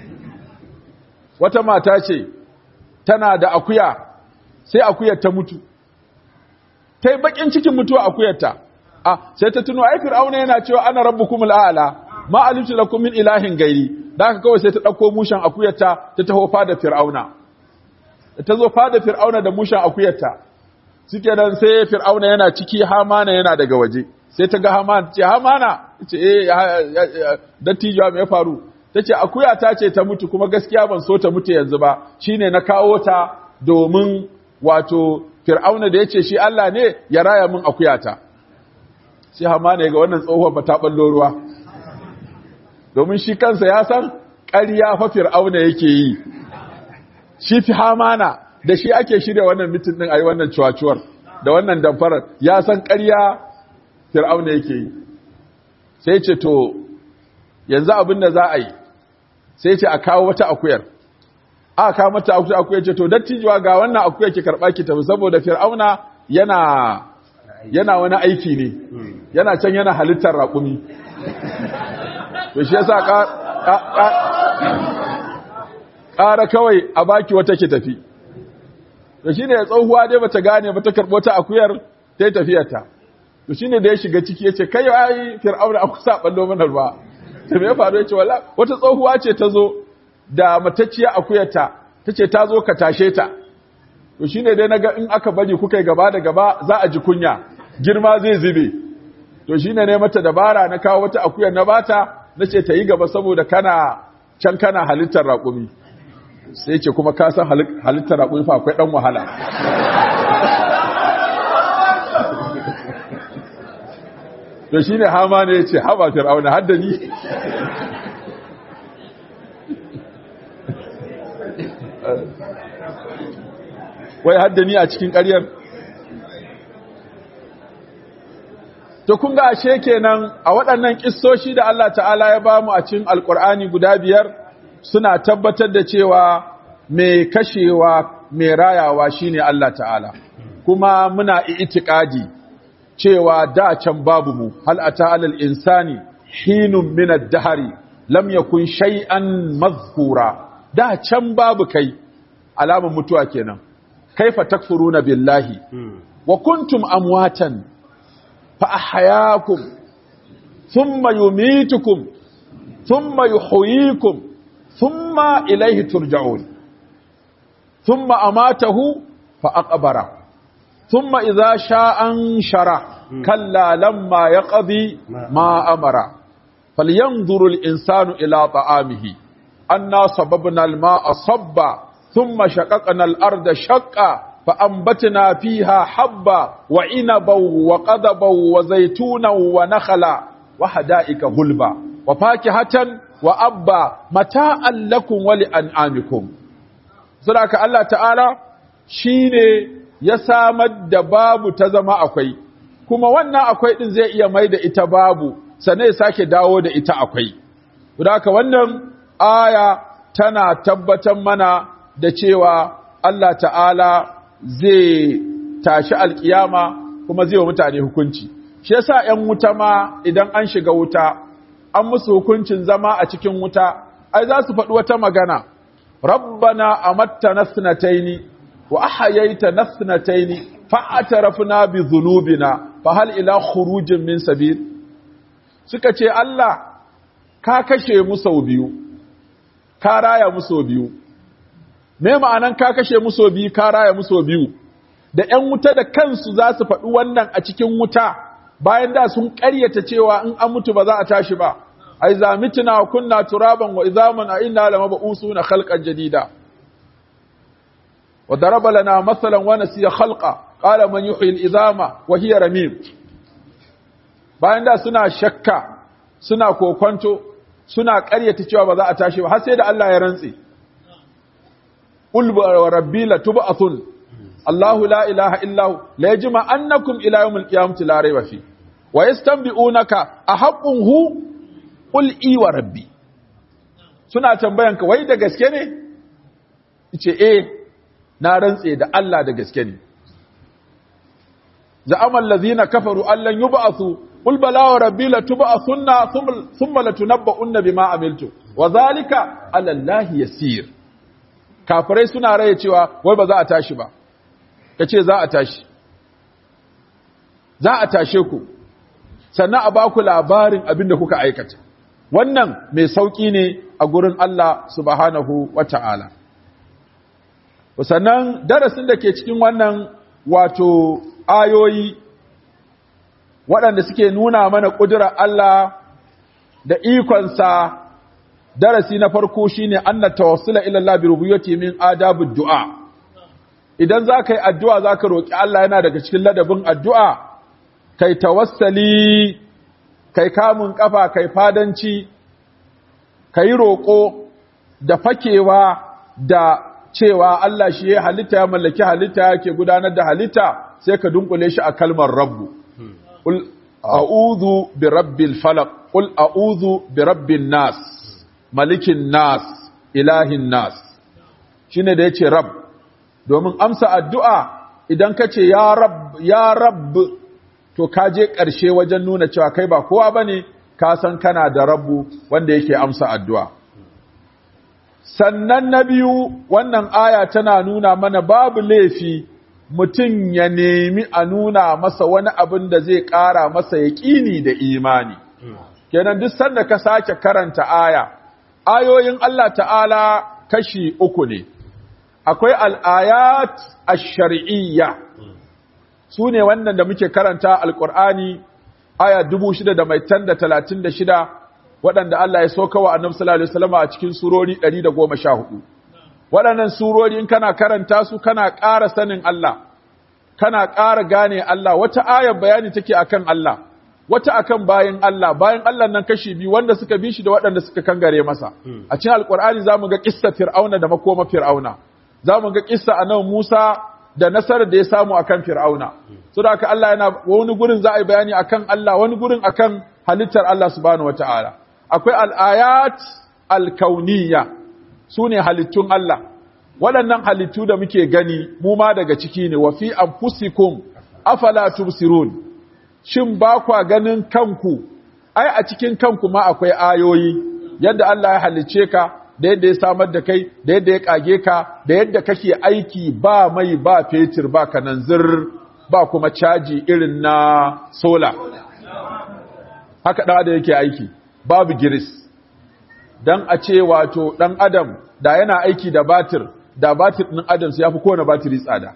Wata mata ce tana da akuya, sai akuyar ta mutu, ta yi bakin cikin mutuwa akuyarta, a sai ta tuno ai fir'auna yana cewa ana rabbukumul a'la ma alimtu lakum min ilahin gairi, da haka kawai sai ta ɗauko mushen akuyarta ta taho fada fir'auna. Ta zo fada fir'auna da mushen akuyarta, suke nan sai fir'auna yana ciki, Hamana yana daga waje, sai ta ga Hamana ce Hamana ce eh dattijo me ya faru, tace akuyata ce ta mutu kuma gaskiya ban so ta mutu yanzu ba, shine na kawo ta domin wato fir'auna da yace shi Allah ne ya raya min akuyata. Sai Hamana ya ga wannan tsohuwar ba ta ballo ruwa, domin shi kansa ya san ƙarya fa fir'auna yake yi. Shi fi Hamana da shi ake shirya wannan mitin din ayi wannan ciwaciwar da wannan damfarar, ya san ƙarya fir'auna yake yi. Sai ce to yanzu abin da za a yi, sai ce a kawo wata akuyar, aka kawo mata akuyar, ce to dattijuwa ga wannan akuyar ki karɓa ki tafi, saboda fir'auna yana yana wani aiki ne, yana can yana halittar raƙumi, to shi yasa ƙara kawai a baki wata ki tafi. To shi ne ya tsohuwa dai bata gane ba, ta karɓo ta akuyar ta yi tafiyarta. To shi ne da ya shiga ciki ya ce kai ai fir'auna an kusa ɓallo mana ruwa. Ta me ya faru ya ce wala wata tsohuwa ce ta zo da matacciya akuyarta, ta ce ta zo ka tashe ta. To shi ne dai na ga in aka bari kuka yi gaba da gaba za a ji kunya, girma zai zube. To shi ne ne mata dabara na kawo wata akuyar na bata, na ce ta yi gaba saboda kana can kana halittar raƙumi. Sai ce kuma ka san halittar raƙumi fa akwai ɗan wahala. To shi ne Hama ne ya ce haba fir'auna haddani. Wai haddani a cikin ƙaryar. To kun ga ashe kenan a waɗannan kissoshi da Allah ta'ala ya bamu a cikin Alƙur'ani guda biyar suna tabbatar da cewa mai kashewa mai rayawa shine Allah ta'ala. Kuma muna itikadi cewa da can babu mu, hal ata alal insani hinun min ad-dahri lam yakun shay'an mazkura. Da can babu kai, alamun mutuwa kenan. Kaifa takfuruna billahi wa kuntum amwatan fa ahyaakum thumma yumitukum thumma yuhyikum thumma ilayhi turja'un. Thumma amatahu fa aqbara thumma idha sha'a anshara kalla lamma yaqdi ma amara falyanzuru al-insanu ila ta'amihi anna sababna al-ma'a sabba thumma shaqaqna al-arda shaqqa فأنبتنا فيها حبا وعنبا وقضبا وزيتونا ونخلا وحدائق غلبا وفاكهة وأبا متاعا لكم ولأنعامكم. سراك الله تعالى shine ya samar da babu ta zama akwai, kuma wannan akwai din zai iya mai da ita babu sannan ya sake dawo da ita akwai. Saboda wannan aya tana tabbatar mana da cewa Allah ta'ala zai tashi alkiyama kuma zai wa mutane hukunci. Shi yasa ƴan wuta ma idan an shiga wuta an musu hukuncin zama a cikin wuta, ai za su faɗi wata magana, rabbana amattana sanataini wa ahyaitana sanataini fa atarafna bi dhunubina fa hal ila khurujin min sabil. Suka ce Allah ka kashe mu sau biyu, ka raya mu sau biyu. Me ma'anan ka kashe muso biyu ka raya muso biyu? Da ƴan wuta da kansu za su faɗi wannan a cikin wuta bayan da sun ƙaryata cewa in an mutu ba za a tashi ba. Ai za mituna kunna turaban wa izaman a inna lamab'usuna khalqan jadida. Wa daraba lana masalan wa nasiya khalqa qala man yuhyi al-izama wa hiya ramim. Bayan da suna shakka, suna kokonto, suna ƙaryata cewa ba za a tashi ba har sai da Allah ya rantse. قل وربي لتبعثن الله لا إله إلا هو لا يجمع أنكم إلى يوم القيامة لا ريب فيه ويستنبئونك أحق هو قل إي وربي. suna tambayanka wai da gaske ne? Ice eh na rantse da Allah da gaske ne. Za'amal ladhina kafaru allan yub'athu qul bala wa rabbi latub'athunna thumma latunabba'unna bima amiltu wa zalika 'ala allahi yasir. Kafirai suna raye cewa wai ba za a tashi ba, kace za a tashi, za a tashe ku sannan a baku labarin abin da kuka aikata. Wannan mai sauƙi ne a gurin Allah subhanahu wa ta'ala. Sannan darasin da ke cikin wannan wato ayoyi waɗanda suke nuna mana ƙudurar Allah da ikonsa, darasi na farko shi ne an na tawassula ilallah bi rubuyyati min adabud du'a. Idan za ka yi addu'a za ka roƙi Allah yana daga cikin ladabin addu'a, kai tawassali, kai kamun ƙafa, kai fadanci, kai roƙo da fakewa da cewa Allah shi ya halitta, ya mallaki halitta, yake gudanar da halitta, sai ka dunkule shi a kalmar rabbu. Qul a'udhu bi rabbil falaq, qul a'udhu bi rabbin nas, malikin nas, ilahin nas. Shine da yace rabb. Domin amsa addu'a idan kace ya rabb, ya rabb, to ka je ƙarshe wajen nuna cewa kai ba kowa bane, ka san kana da rabbu wanda yake amsa addu'a. Sannan na biyu, wannan aya tana nuna mana babu laifi mutum ya nemi a nuna masa wani abin da zai ƙara masa yaƙini da imani. Kenan duk sanda ka sake karanta aya, ayoyin Allah ta'ala kashi uku ne. Akwai al'ayat ash-shar'iyya, su ne wannan da muke karanta Alƙur'ani, aya dubu shida da mai tan da talatin da shida, waɗanda Allah ya soka wa annabi sallallahu alaihi wasallam a cikin surori ɗari da goma sha hudu. Waɗannan surori in kana karanta su kana ƙara sanin Allah, kana ƙara gane Allah. Wata ayar bayani take akan Allah, wata akan bayin Allah. Bayin Allah nan kashi biyu, wanda suka bi shi da waɗanda suka kangare masa. A cikin Alƙur'ani zamu ga kissa Fir'auna da makoma Fir'auna. Zamu ga kissa annabi Musa da nasarar da ya samu akan Fir'auna. Saboda haka Allah yana wani gurin za a yi bayani akan Allah, wani gurin akan halittar Allah subhanahu wataala. Akwai al'ayat al-kauniyya, su ne halittun Allah. Waɗannan halittu da muke gani, mu ma daga ciki ne, wa fi anfusikum afala tubsirun. Shin ba kwa ganin kanku? Ai a cikin kanku ma akwai ayoyi, yadda Allah ya halicce ka, da yadda ya samar da kai, da yadda ya kage ka, da yadda kake aiki ba mai, ba fetur, ba kananzir, ba kuma caji irin na sola. Haka ɗan adam yake aiki. Babu giris, don a ce wato ɗan adam da yana aiki da batir, da batir ɗin adam su ya fi kowane batiri tsada.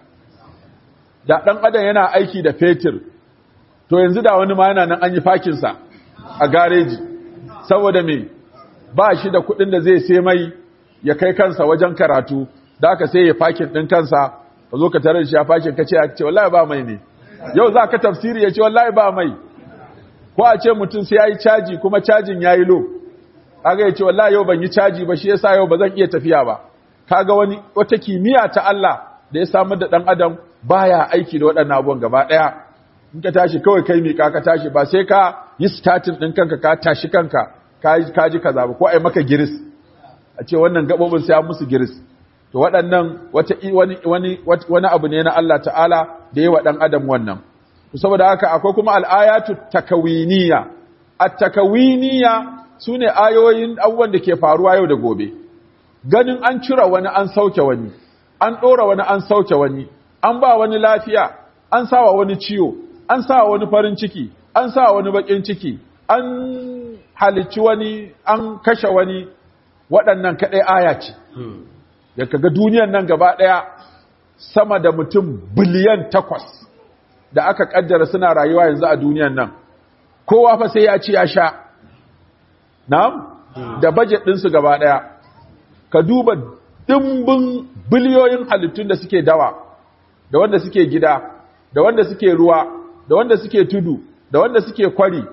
Da ɗan adam yana aiki da fetur, to yanzu da wani ma yana nan an yi fakinsa a gareji, saboda me ba shi da kuɗin da zai sai mai ya kai kansa wajen karatu, da aka sai ya fakin ɗin kansa, ka zo ka tare da shi ya fakin ka ce ya ce wallahi ba mai ne, yau za ka tafsiri ya ce wallahi ba mai. Ko a ce mutum sai ya yi caji kuma cajin ya yi lo, kaga ya ce wallahi yau ban yi caji ba shi yasa yau ba zan iya tafiya ba. Kaga wani wata kimiyya ta Allah da ya samar da ɗan adam baya aiki da waɗannan abubuwan gaba ɗaya. In ka tashi kawai kai miƙa ka tashi, ba sai ka yi starting ɗin kanka ka tashi kanka ka ji kaza ba, ko ai maka giris a ce wannan gaɓoɓin sai an musu giris. To waɗannan wata wani wani wani abu ne na Allah ta'ala da ya wa ɗan adam wannan. Saboda haka akwai kuma al'ayatu takawiniya. At-takawiniya sune ayoyin abubuwan da ke faruwa yau da gobe. Ganin an cira wani an sauke wani, an ɗora wani an sauke wani, an ba wani lafiya, an sawa wani ciwo, an sawa wani farin ciki, an sawa wani baƙin ciki, an halicci wani, an kashe wani, waɗannan kaɗai aya ce. Da kaga duniyan nan gaba ɗaya sama da mutum biliyan takwas. Da aka kaddara suna rayuwa yanzu a duniyan nan, kowa fa sai ya ci ya sha, na'am, da budget ɗinsu gaba ɗaya. Ka duba dimbin biliyoyin halittun da suke dawa, da wanda suke gida, da wanda suke ruwa, da wanda suke tudu, da wanda suke kwari,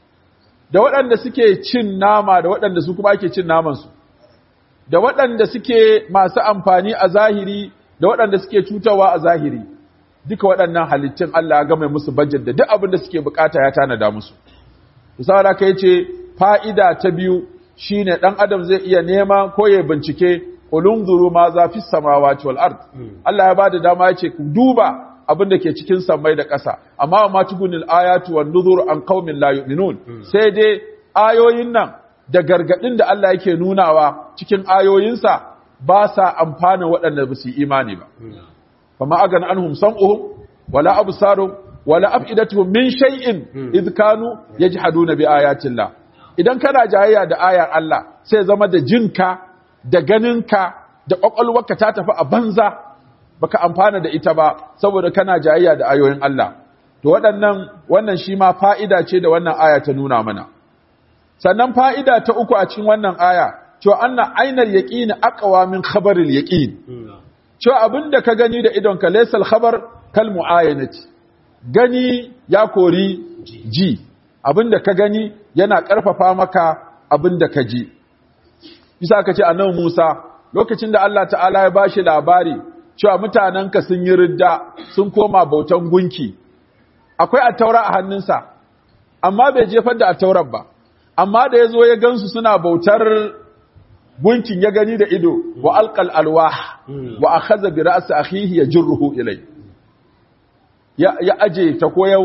da waɗanda suke cin nama, da waɗanda su kuma ake cin namansu, da waɗanda suke masu amfani a zahiri, da waɗanda suke cutarwa a zahiri. Duka waɗannan halittun Allah ya gama musu budget da duk abin da suke bukata ya tanada musu. Misali ka yace fa'ida ta biyu shine dan adam zai iya nema ko ya bincike ulunzuru ma za fi samawati wal ard. Allah ya bada dama yace ku duba abin da ke cikin sammai da ƙasa amma ma tugunil ayatu wan nuzur an qaumin la yu'minun sai dai ayoyin nan da gargadin da Allah yake nunawa cikin ayoyinsa ba sa amfana waɗanda ba su imani ba fama agana anhum sam'uhum wala absaruhum wala afidatuhum min shay'in idh kanu yajhaduna bi ayatillah idan kana jayayya da ayar Allah sai zama da jinka da ganinka da kwakwalwarka ta tafi a banza baka amfana da ita ba saboda kana jayayya da ayoyin Allah to waɗannan wannan shi ma fa'ida ce da wannan aya ta nuna mana sannan fa'ida ta uku a cikin wannan aya cewa anna ainal yaqin aqwa min khabaril yaqin cewa abinda ka gani da idonka laysal khabar kal muayanati gani ya kori ji abinda ka gani yana ƙarfafa maka abinda ka ji bisa ka ce annabi Musa lokacin da Allah ta'ala ya bashi labari cewa mutanenka sun yi ridda sun koma bautan gunki akwai attaura a hannunsa amma bai jefar da attaurar ba amma da yazo ya gansu suna bautar gunkin ya gani da ido wa alqal alwah wa akhadha bi ra's akhihi yajruhu ilay ya ya aje ta ko ya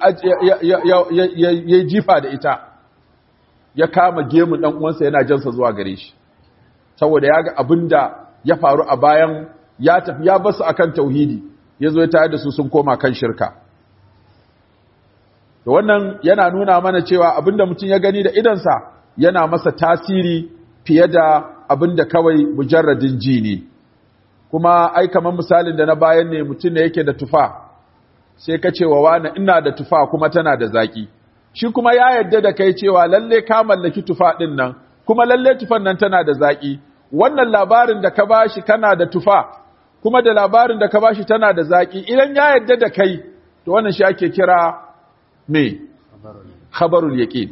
ya jifa da ita ya kama gemun dan uwansa yana jansa zuwa gare shi saboda ya ga abinda ya faru a bayan ya tafi ya basu akan tauhidi yazo ya tayar da su sun koma kan shirka to wannan yana nuna mana cewa abinda mutum ya gani da idansa yana masa tasiri fiye da abinda kawai mujarradin ji ne kuma ai kaman misalin da na bayan ne mutum ne yake da tufa sai ka ce wa wani ina da tufa kuma tana da zaki shi kuma ya yarda da kai cewa lalle ka mallaki tufa din nan kuma lalle tufan nan tana da zaki wannan labarin da ka bashi kana da tufa kuma da labarin da ka bashi tana da zaki idan ya yarda da kai to wannan shi ake kira me khabarul yaqin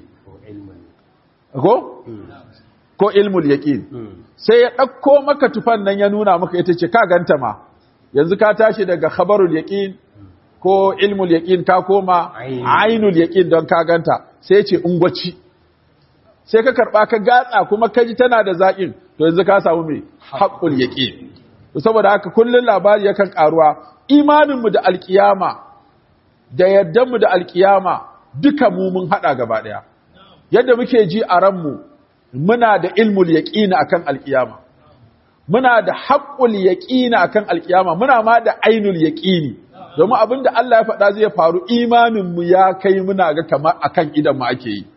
ko ko ilmul yaqin sai ya dauko maka tufan nan ya nuna maka ita ce ka ganta ma yanzu ka tashi daga khabarul yaqin ko ilmul yaqin ka koma ainul yaqin don ka ganta sai ce ungwaci sai ka karba ka gatsa kuma ka ji tana da zakin to yanzu ka samu me haqqul yaqin to saboda haka kullun labari yakan karuwa imanin mu da alkiyama da yaddan mu da alkiyama duka mu mun hada gaba daya yadda muke ji a ran mu muna da ilmul yaqin akan alkiyama muna da haqqul yaqin akan alkiyama muna ma da ainul yaqini domin abinda Allah ya faɗa zai faru imaninmu ya kai muna ga kamar akan idanmu ake yi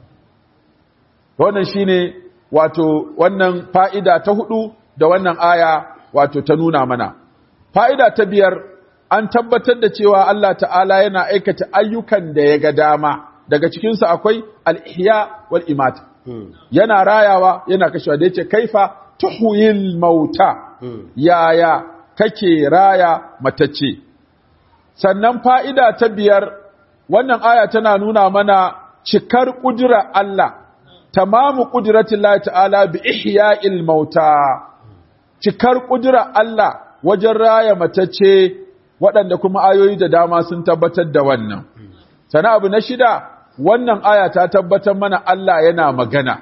wannan shine wato wannan fa'ida ta hudu da wannan aya wato ta nuna mana fa'ida ta biyar an tabbatar da cewa Allah ta'ala yana aikata ayyukan da ya ga dama daga cikinsu akwai al-ihya wal imata yana rayawa yana kashewa da yace kaifa tuhuyil mauta yaya kake raya matacce sannan fa'ida ta biyar wannan aya tana nuna mana cikar ƙudura Allah tamamu ƙuduratin Allah ta'ala bi ihya'il mauta cikar ƙudura Allah wajen raya matacce waɗanda kuma ayoyi da dama sun tabbatar da wannan sana abu na shida wannan aya ta tabbatar mana Allah yana magana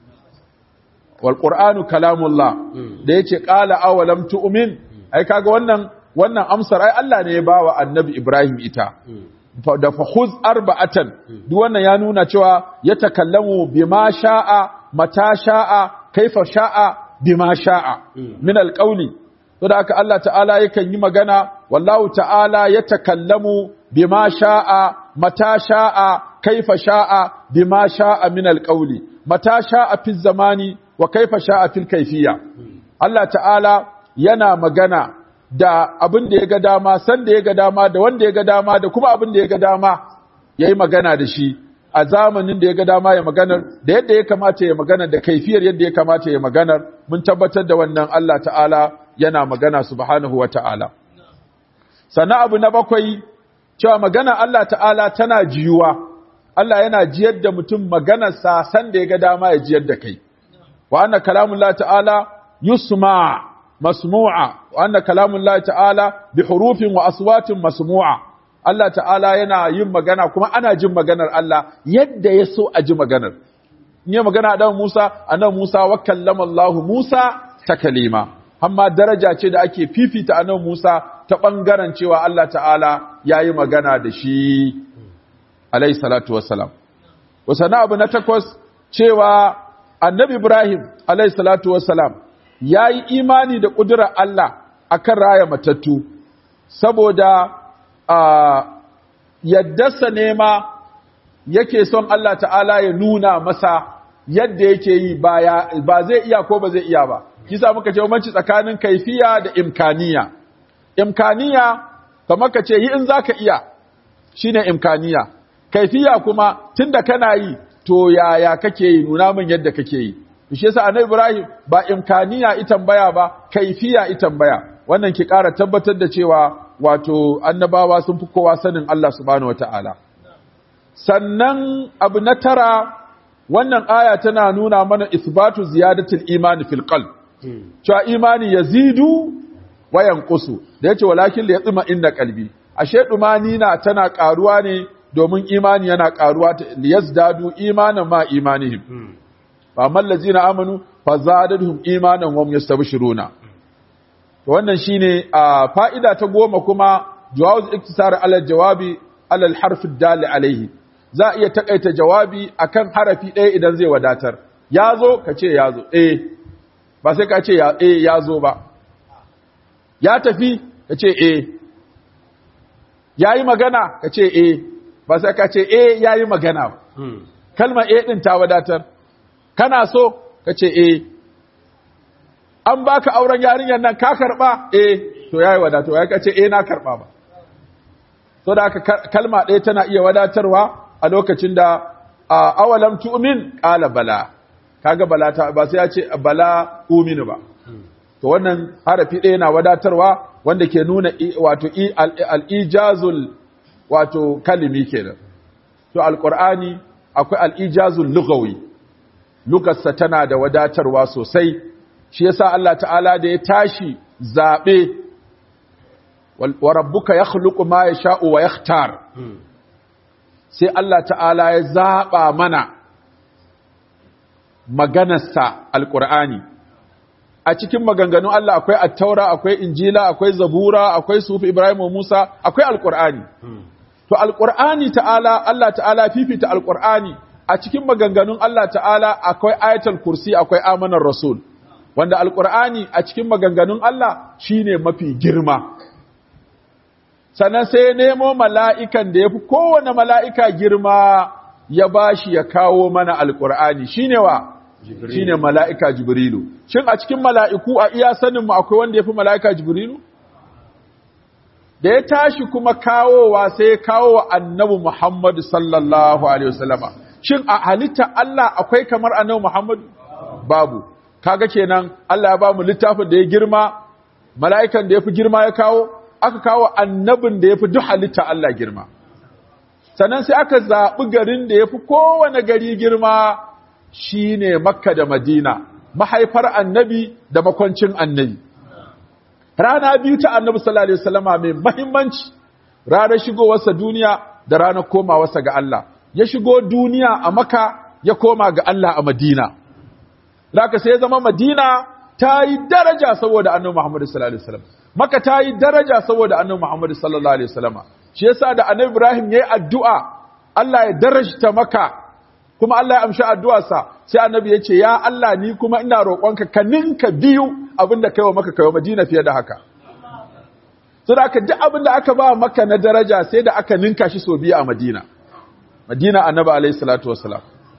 wal qur'anu kalamullah da yace qala awalam tu'min ai kaga wannan wannan amsar ai Allah ne ya bawa annabi Ibrahim ita da fa khuz arba'atan duk wannan ya nuna cewa ya takallamu bima sha'a mata sha'a kaifa sha'a bima sha'a min alqawli to da haka Allah ta'ala yakan yi magana wallahu ta'ala ya takallamu bima sha'a mata sha'a kaifa sha'a bima sha'a min alqawli mata sha'a fi zamani wa kaifa sha'a fil kayfiyya Allah ta'ala yana magana da abin da ya ga dama san da ya ga dama da wanda ya ga dama da kuma abin da ya ga dama ya yi magana da shi a zamanin da ya ga dama ya maganar da yadda ya kamata ya maganar da kaifiyar yadda ya kamata ya maganar mun tabbatar da wannan Allah ta'ala yana magana subhanahu wa ta'ala sannan abu na bakwai cewa magana Allah ta'ala tana jiyuwa Allah yana jiyar da mutum maganarsa san da ya ga dama ya jiyar da kai wa anna kalamullah ta'ala yusma masmu'a wa anna kalamullahi ta'ala bi hurufin wa aswatin masmu'a Allah ta'ala yana yin magana kuma ana jin maganar Allah yadda ya so a ji maganar in yi magana da Musa annabi Musa wa kallama Allah Musa takalima amma daraja ce da ake fifita annabi Musa ta ɓangaren cewa Allah ta'ala ya yi magana da shi alayhi salatu wassalam. Wasana abu na takwas cewa annabi Ibrahim alayhi salatu wassalam ya yi imani da ƙudurar Allah akan raya matattu, saboda yaddarsa nema yake son Allah ta'ala ya nuna masa yadda yake yi ba zai iya ko ba zai iya ba. Kisa muka ce umarci tsakanin kaifiya da imkaniya. Imkaniya kamar ka ce yi in za ka iya shine imkaniya. Kaifiya kuma tunda kana yi to yaya kake yi, nuna min yadda kake yi. Shi yasa Annabi Ibrahim ba imkaniya ita tambaya ba, kaifiya ita tambaya. Wannan ki ƙara tabbatar da cewa wato annabawa sun fi kowa sanin Allah subhanahu wata'ala. Sannan abu na tara, wannan aya tana nuna mana isbatu ziyadatul imani fil qalb. Cewa imani yazidu wa yanqusu. Da yace walakin la yatsima inda qalbi. Ashe dumani na tana karuwa ne domin imani yana karuwa ta liyazdadu imanan ma imanihim. Fa amman lazina amanu fazadatuhum imanan wa hum yastabshiruna. To wannan shine a fa'ida ta goma kuma jawaz iktisar ala jawabi ala al-harf ad-dal alayhi. Za iya takaita jawabi akan harafi ɗaya idan zai wadatar. Yazo kace yazo, eh ba sai ka ce ya eh yazo ba. Ya tafi kace eh. Yayi magana kace eh ba sai ka ce eh yayi magana ba. Kalmar eh din ta wadatar. Kana so kace eh. An baka auren yarinyar nan ka karba eh to yayi wadato ya kace eh na karba ba. To da haka kalma ɗaya tana iya wadatarwa a lokacin da awalam tu'min qala bala. Kaga bala ta ba sai ya ce bala uminu ba. To wannan harafi ɗaya na wadatarwa wanda ke nuna wato al-ijazul wato kalimi kenan. To alqur'ani akwai al-ijazul lughawi. Lugarsa tana da wadatarwa sosai. Shi yasa Allah ta'ala da ya tashi zabe wa rabbuka yakhluqu ma yasha'u wa yakhtar. Sai Allah ta'ala ya zaba mana maganarsa alqur'ani. A cikin maganganun Allah akwai at-taura, akwai injila, akwai zabura, akwai sufi Ibrahim wa Musa, akwai alqur'ani. To alqur'ani ta'ala Allah ta'ala fifita alqur'ani a cikin maganganun Allah ta'ala akwai ayatul kursi, akwai amanar rasul. Wanda alqur'ani a cikin maganganun Allah shine mafi girma. Sannan sai nemo mala'ikan da yafi kowane mala'ika girma ya bashi ya kawo mana alqur'ani shine wa shine mala'ika Jibrilu. Shin a cikin mala'iku a iya sanin mu akwai wanda yafi mala'ika Jibrilu? Da ya tashi kuma kawowa sai ya kawo wa Annabi Muhammad sallallahu alaihi wasallama. Shin a halitta Allah akwai kamar Annabi Muhammad? Babu. Kaga kenan Allah ya ba mu littafin da ya girma, mala'ikan da yafi girma ya kawo, aka kawo annabin da yafi duk halitta Allah girma. Sannan sai aka zaɓi garin da yafi kowane gari girma shine Makka da Madina, mahaifar annabi da makwancin annabi. Rana biyu ta Annabi sallallahu alaihi wasallama mai muhimmanci, ranar shigowarsa duniya da ranar komawarsa ga Allah. Ya shigo duniya a Makka, ya koma ga Allah a Madina. Laka sai ya zama Madina ta yi daraja saboda Annabi Muhammad sallallahu alaihi wasallam. Makka ta yi daraja saboda Annabi Muhammad sallallahu alaihi wasallama. Shi yasa da Annabi Ibrahim yayi addu'a, Allah ya darajta Makka, kuma Allah ya amshi addu'arsa, sai Annabi ya ce ya Allah ni kuma ina roƙonka ka ninka biyu abinda kai wa Makka kai wa Madina fiye da haka. So da aka duk abinda aka ba Makka na daraja sai da aka ninka shi so biyu a Madina. Madina Annabi alaihi salatu wassalam.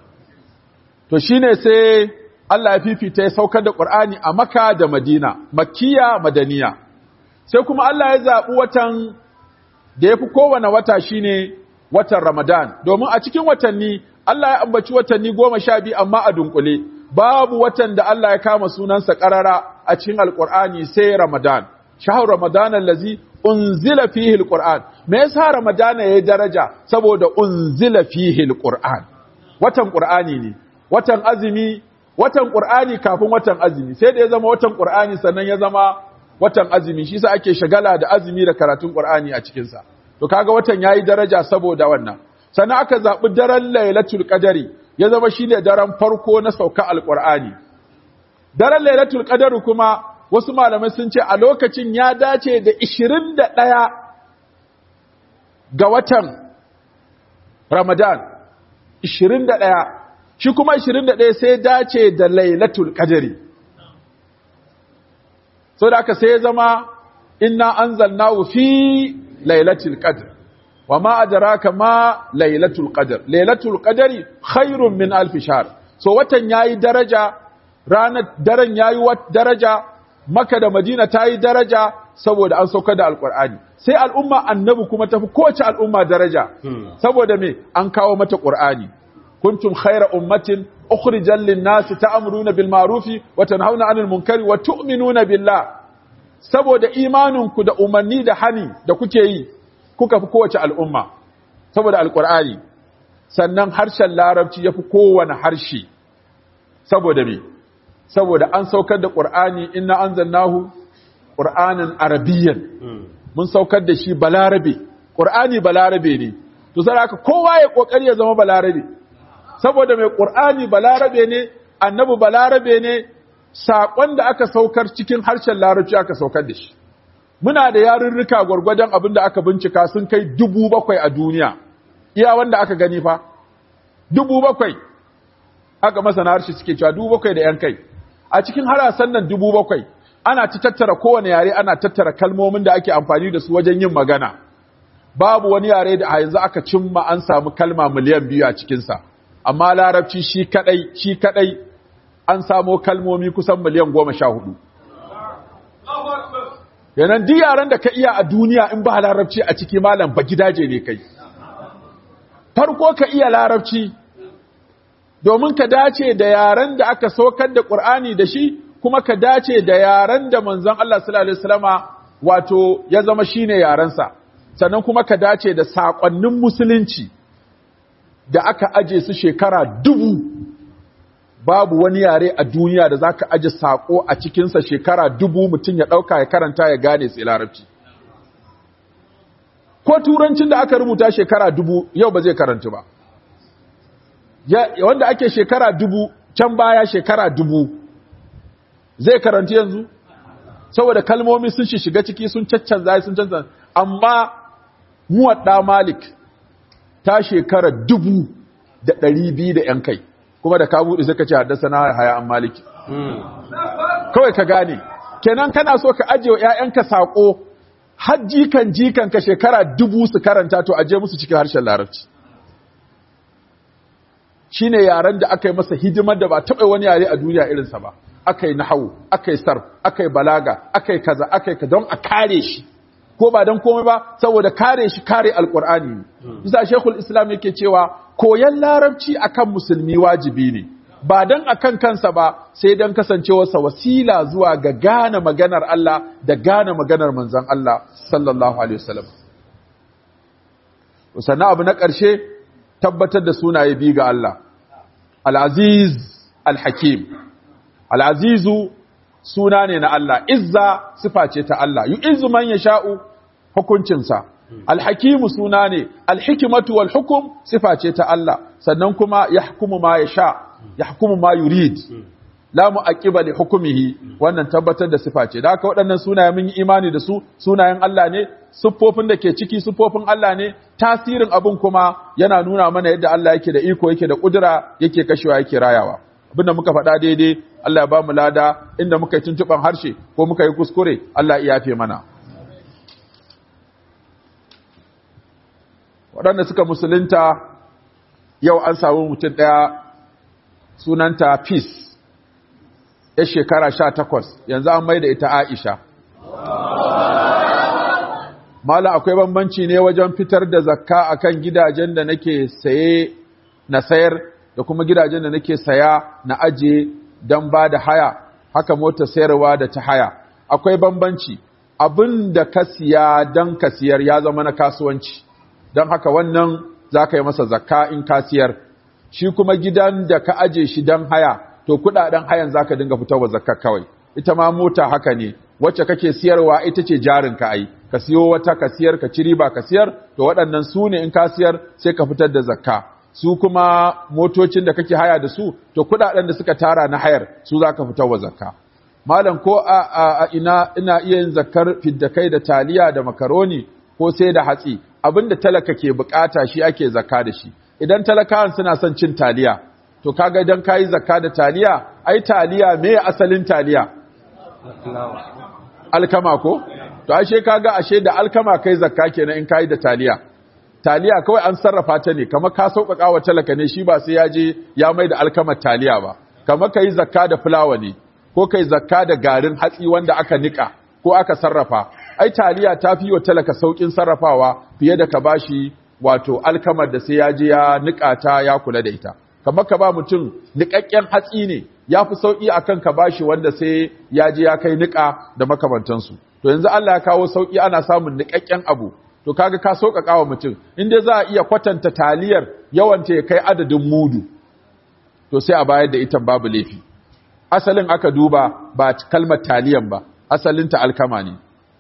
To shine sai Allah ya fifita ya saukar da Qur'ani a Makka da Madina, Makkiya, Madaniya. Sai kuma Allah ya zaɓi watan da yafi kowane wata shine watan Ramadan, domin a cikin watanni Allah ya ambaci watanni goma sha biyu amma a dunkule. Babu watan da Allah ya kama sunansa ƙarara a cikin Alƙur'ani sai Ramadan. Shahar Ramadan allazi unzila fihi alquran. Me yasa Ramadan yayi daraja? Saboda unzila fihi alquran. Watan Qur'ani ne. Watan azumi, watan Qur'ani kafin watan azumi. Sai da ya zama watan Qur'ani sannan ya zama watan azumi. Shi yasa ake shagala da azumi da karatun Qur'ani a cikin sa. To kaga watan yayi daraja saboda wannan. Sannan aka zabi daren Lailatul Qadari, ya zama shine daren farko na sauka Alqur'ani. Daren Lailatul Qadari kuma wasu malamai sun ce a lokacin ya dace da ishirin da ɗaya ga watan Ramadan, ishirin da ɗaya, shi kuma ishirin da ɗaya sai dace da Lailatul Qadri. So da aka sai ya zama inna anzalnahu fi Lailatul Qadr. Wa ma adraka ma Lailatul Qadr. Lailatul Qadri khairun min alf shahr. So watan yayi daraja, ranar daren yayi daraja, Makka da Madina tayi daraja saboda an saukar da Alƙur'ani. Sai al'umma annabi kuma tafi kowace al'umma daraja. Saboda me an kawo mata Ƙur'ani. Kuntum khayra ummatin ukhrijal lin-nasi ta'muruna bil ma'rufi wa tanhauna 'anil munkari wa tu'minuna billah. Saboda imaninku da umarni da hani da kuke yi kuka fi kowace al'umma saboda Alƙur'ani. Sannan harshen Larabci yafi kowane harshe. Saboda me? Saboda an saukar da Qur'ani inna anzalnahu Qur'anan arabiyyan mun saukar da shi balarabe Qur'ani balarabe ne to sai haka kowa ya kokari ya zama balarabe saboda mai Qur'ani balarabe ne annabi balarabe ne sakon da aka saukar cikin harshen Larabci aka saukar da shi muna da yarurruka gurgurdan abinda aka bincika sun kai dubu bakwai a duniya iya wanda aka gani fa dubu bakwai aka masana harshe suke cewa dubu bakwai da yan kai a cikin harasan nan dubu bakwai ana ta tattara kowane yare ana tattara kalmomin da ake amfani da su wajen yin magana babu wani yare da a yanzu aka cimma an samu kalma miliyan biyu a cikinsa amma larabci shi kadai shi kadai an samo kalmomi kusan miliyan goma sha hudu yanan duk yaren da ka iya a duniya in ba larabci a ciki malam ba gidaje ne kai farko ka iya larabci domin ka dace da yaren da aka saukar da Qur'ani da shi kuma ka dace da yaren da manzon Allah sallallahu alaihi wasallama wato ya zama shine yarensa sannan kuma ka dace da sakonnin musulunci da aka aje su shekara dubu babu wani yare a duniya da zaka aje sako a cikin sa shekara dubu mutun ya dauka ya karanta ya gane sai larabci ko turancin da aka rubuta shekara dubu yau ba zai karanta ba wanda ake shekara dubu can baya shekara dubu zai karanti yanzu saboda kalmomi sun shiga ciki sun caccanza sun canza amma muwadda malik ta shekara dubu da ɗari biyu da ‘yan kai kuma da ka buɗe sai ka ce haddasa na haya an maliki kawai ka gane kenan kana so ka ajiye wa ‘ya'yanka saƙo har jikan jikan ka shekara dubu su karanta to aje musu cikin harshen larabci shine yaren da aka yi masa hidimar da ba taɓa wani yare a duniya irinsa ba aka yi nahawu aka yi sarf aka yi balaga aka yi kaza aka yi ka don a kare shi ko ba don komai ba saboda kare shi kare alkur'ani ne bisa shekul islam yake cewa koyan larabci akan musulmi wajibi ne ba don akan kansa ba sai don kasancewarsa wasila zuwa ga gane maganar Allah da gane maganar manzon Allah sallallahu alaihi wasallam sannan abu na ƙarshe tabbatar da sunaye biyu ga Allah al-aziz al-hakim al-azizu suna ne na Allah izza sifa ce ta Allah yu'izzu man yasha'u hukuncinsa al-hakim suna ne al-hikmatu wal hukm sifa ce ta Allah sannan kuma yahkumu ma yasha yahkumu ma yurid la mu'aqqiba li hukmihi wannan tabbatar da sifa ce da haka waɗannan sunaye mun yi imani da su sunayen Allah ne siffofin da ke ciki siffofin Allah ne tasirin abin kuma yana nuna mana yadda Allah yake da iko yake da kudura yake kashewa yake rayawa abinda muka faɗa daidai Allah ya ba mu lada inda muka yi tuntuban harshe ko muka yi kuskure Allah ya yafe mana waɗanda suka musulunta yau an samu mutum ɗaya sunanta Peace ya shekara sha takwas yanzu an maida ita Aisha Mala akwai bambanci ne wajen fitar da zakka akan gidajen da nake saye na sayar da kuma gidajen da nake saya na aje don ba da haya haka motar sayarwa da ta haya akwai bambanci abin da ka siya don ka siyar ya zama na kasuwanci don haka wannan za ka yi masa zakka in ka siyar shi kuma gidan da ka aje shi don haya to kudaden hayan za ka dinga fitarwa zakka kawai ita ma mota haka ne wacce kake siyarwa ita ce jarinka ai ka siyo wata ka siyar ka ci riba ka siyar to waɗannan su ne in ka siyar sai ka fitar da zakka su kuma motocin da kake haya da su to kudaden da suka tara na hayar su zaka fitar wa zakka malam ko a, a, a ina ina iya yin zakar fiddakai da taliya da makaroni ko sai da hatsi abinda talaka ke bukata shi ake zakka da shi idan talakawan suna son cin taliya to kaga idan kai zakka da taliya ai taliya me asalin taliya alkama ko to ashe kaga ashe da alkama kai zakka kenan in kai da taliya taliya kawai an sarrafa ta ne kamar ka sauƙaƙa wa talaka ne shi ba sai ya je ya mai da alkamar taliya ba kamar kai zakka da fulawa ne ko kai zakka da garin hatsi wanda aka nika ko aka sarrafa ai taliya ta fi wa talaka saukin sarrafawa fiye da ka bashi wato alkamar da sai ya je ya nika ta ya kula da ita kamar ka ba mutum nikakken hatsi ne ya fi sauki akan ka bashi wanda sai ya je ya kai nika da makamantansu to yanzu Allah ya kawo sauki ana samun nikakken abu to kaga ka sauƙaƙa wa mutum in dai za a iya kwatanta taliyar yawanta ya kai adadin mudu to sai a bayar da ita babu laifi asalin aka duba ba kalmar taliyan ba asalin ta alkama ne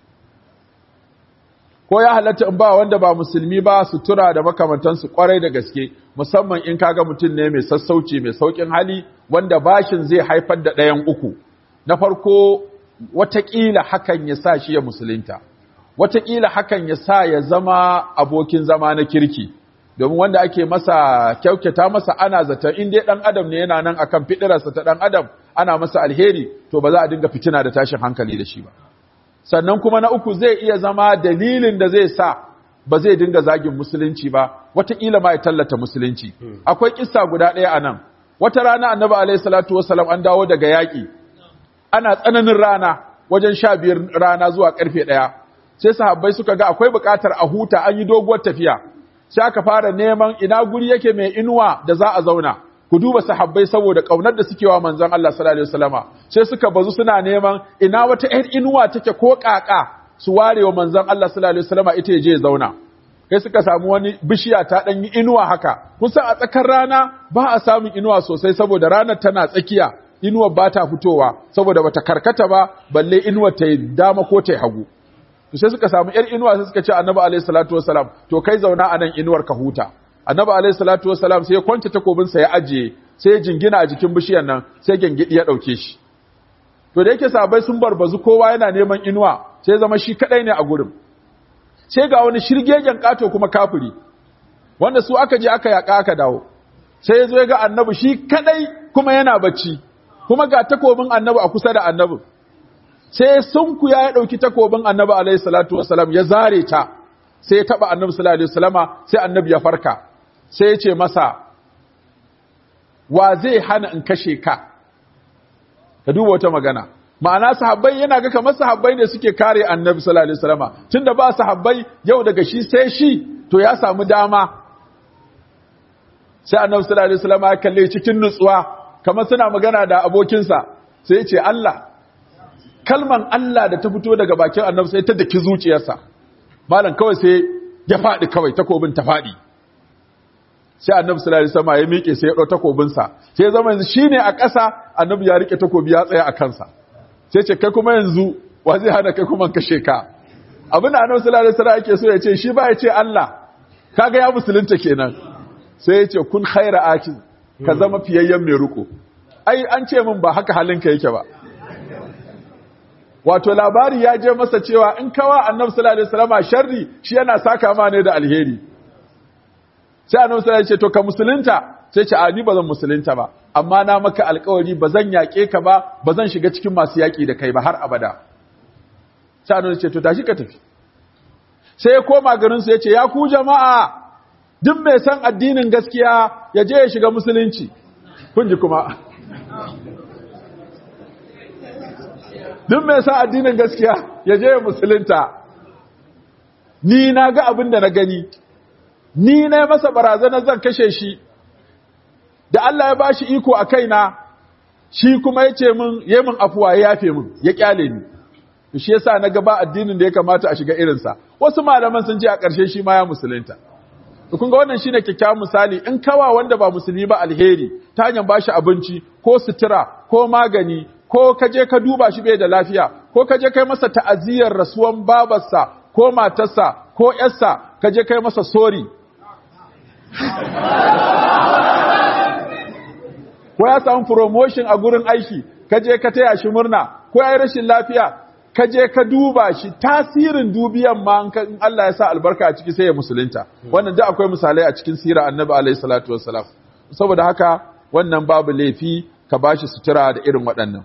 ko ya halatta in ba wanda ba musulmi ba sutura da makamantansu kwarai da gaske musamman in kaga mutum ne mai sassauci mai saukin hali wanda bashin zai haifar da ɗayan uku na farko watakila hakan ya sa shi ya musulunta wataƙila hakan ya sa ya zama abokin zama na kirki domin wanda ake masa kyaukata masa ana zata in dai ɗan adam ne yana nan akan fiɗirarsa ta ɗan adam ana masa alheri to ba za a dinga fitina da tashin hankali da shi ba sannan kuma na uku zai iya zama dalilin da zai sa ba zai dinga zagin musulunci ba wataƙila ma ya tallata musulunci akwai kissa guda ɗaya a nan wata rana annabi alaihi salatu wasalam an dawo daga yaƙi ana tsananin rana wajen sha biyar rana zuwa ƙarfe ɗaya sai sahabbai suka ga akwai buƙatar a huta an yi doguwar tafiya sai aka fara neman ina guri yake mai inuwa da za a zauna ku duba sahabbai saboda kaunar da suke wa manzon Allah sallallahu alaihi wasallama sai suka bazu suna neman ina wata ƴar inuwa take ko kaka su ware wa manzon Allah sallallahu alaihi wasallama ita je zauna kai suka samu wani bishiya ta dan yi inuwa haka kusa a tsakar rana ba a samun inuwa sosai saboda ranar tana tsakiya inuwar ba ta fitowa saboda bata karkata ba balle inuwar ta yi dama ko ta yi hagu to sai suka samu yar inuwa sai suka ce annabi alayhi salatu wasalam to kai zauna anan inuwar ka huta annabi alayhi salatu wasalam sai ya kwance takobin sa ya ajiye sai ya jingina a jikin bishiyar nan sai gengidi ya dauke shi to da yake sahabbai sun barbazu kowa yana neman inuwa sai zama shi kadai ne a gurin sai ga wani shirgegen kato kuma kafiri wanda su aka je aka yaka aka dawo sai ya zo ya ga annabi shi kadai kuma yana bacci kuma ga takobin annabi a kusa da annabi sai sunku ya dauki takobin annabi alaihi salatu wasalam ya zare ta sai ya taba annabi sallallahu alaihi wasallama sai annabi ya farka sai ya ce masa wa zai hana in kashe ka ka duba wata magana ma'ana sahabbai yana ga kamar sahabbai ne suke kare annabi sallallahu alaihi wasallama tunda ba sahabbai yau daga shi sai shi to ya samu dama sai annabi sallallahu alaihi wasallama ya kalle cikin nutsuwa kamar suna magana da abokinsa sai ya ce Allah kalman Allah da ta fito daga bakin annabi sai ta daki zuciyarsa malam kawai sai ya faɗi kawai takobin ta faɗi sai annabi sallallahu alaihi wasallam ya miƙe sai ya ɗau takobinsa sai zama yanzu shine a ƙasa annabi ya rike takobi ya tsaya a kansa sai ce kai kuma yanzu wa zai hana kai kuma kashe ka abin da annabi sallallahu alaihi wasallam yake so ya ce shi ba ya ce Allah kaga ya musulunta kenan sai ya ce kun khaira aki ka zama fiyayyen mai riko ai an ce min ba haka halinka yake ba wato labari ya je masa cewa in kawa annabi sallallahu alaihi wasallam sharri shi yana saka ma ne da alheri sai annabi sallallahu alaihi wasallam ya ce to ka musulunta sai ce a ni bazan musulunta ba amma na maka alƙawari bazan yaƙe ka ba bazan shiga cikin masu yaƙi da kai ba har abada sai annabi ya ce to tashi ka tafi sai ya koma garin su ya ce ya ku jama'a duk mai san addinin gaskiya ya je ya shiga musulunci kun ji kuma duk mai sa addinin gaskiya ya je musulunta ni na ga abin da na gani ni na masa barazanar zan kashe shi da Allah ya bashi iko a kaina shi kuma ya ce min yi min afuwa ya yafe min ya kyale ni to shi yasa na ga ba addinin da ya kamata a shiga irinsa wasu malaman sun ce a ƙarshe shi ma ya musulunta to kun ga wannan shine kyakkyawan misali in kawa wanda ba musulmi ba alheri ta hanyar bashi abinci ko sutura ko magani ko ka je ka duba shi bai da lafiya ko ka je kai masa ta'aziyar rasuwan babarsa ko matarsa ko yarsa ka je kai masa sori ko ya samu promotion a gurin aiki ka je ka taya shi murna ko yayi rashin lafiya ka je ka duba shi tasirin dubiyan ma in Allah ya sa albarka a ciki sai ya musulunta wannan da akwai misalai a cikin sirar annabi alaihi salatu wassalam saboda haka wannan babu laifi ka bashi sutura da irin waɗannan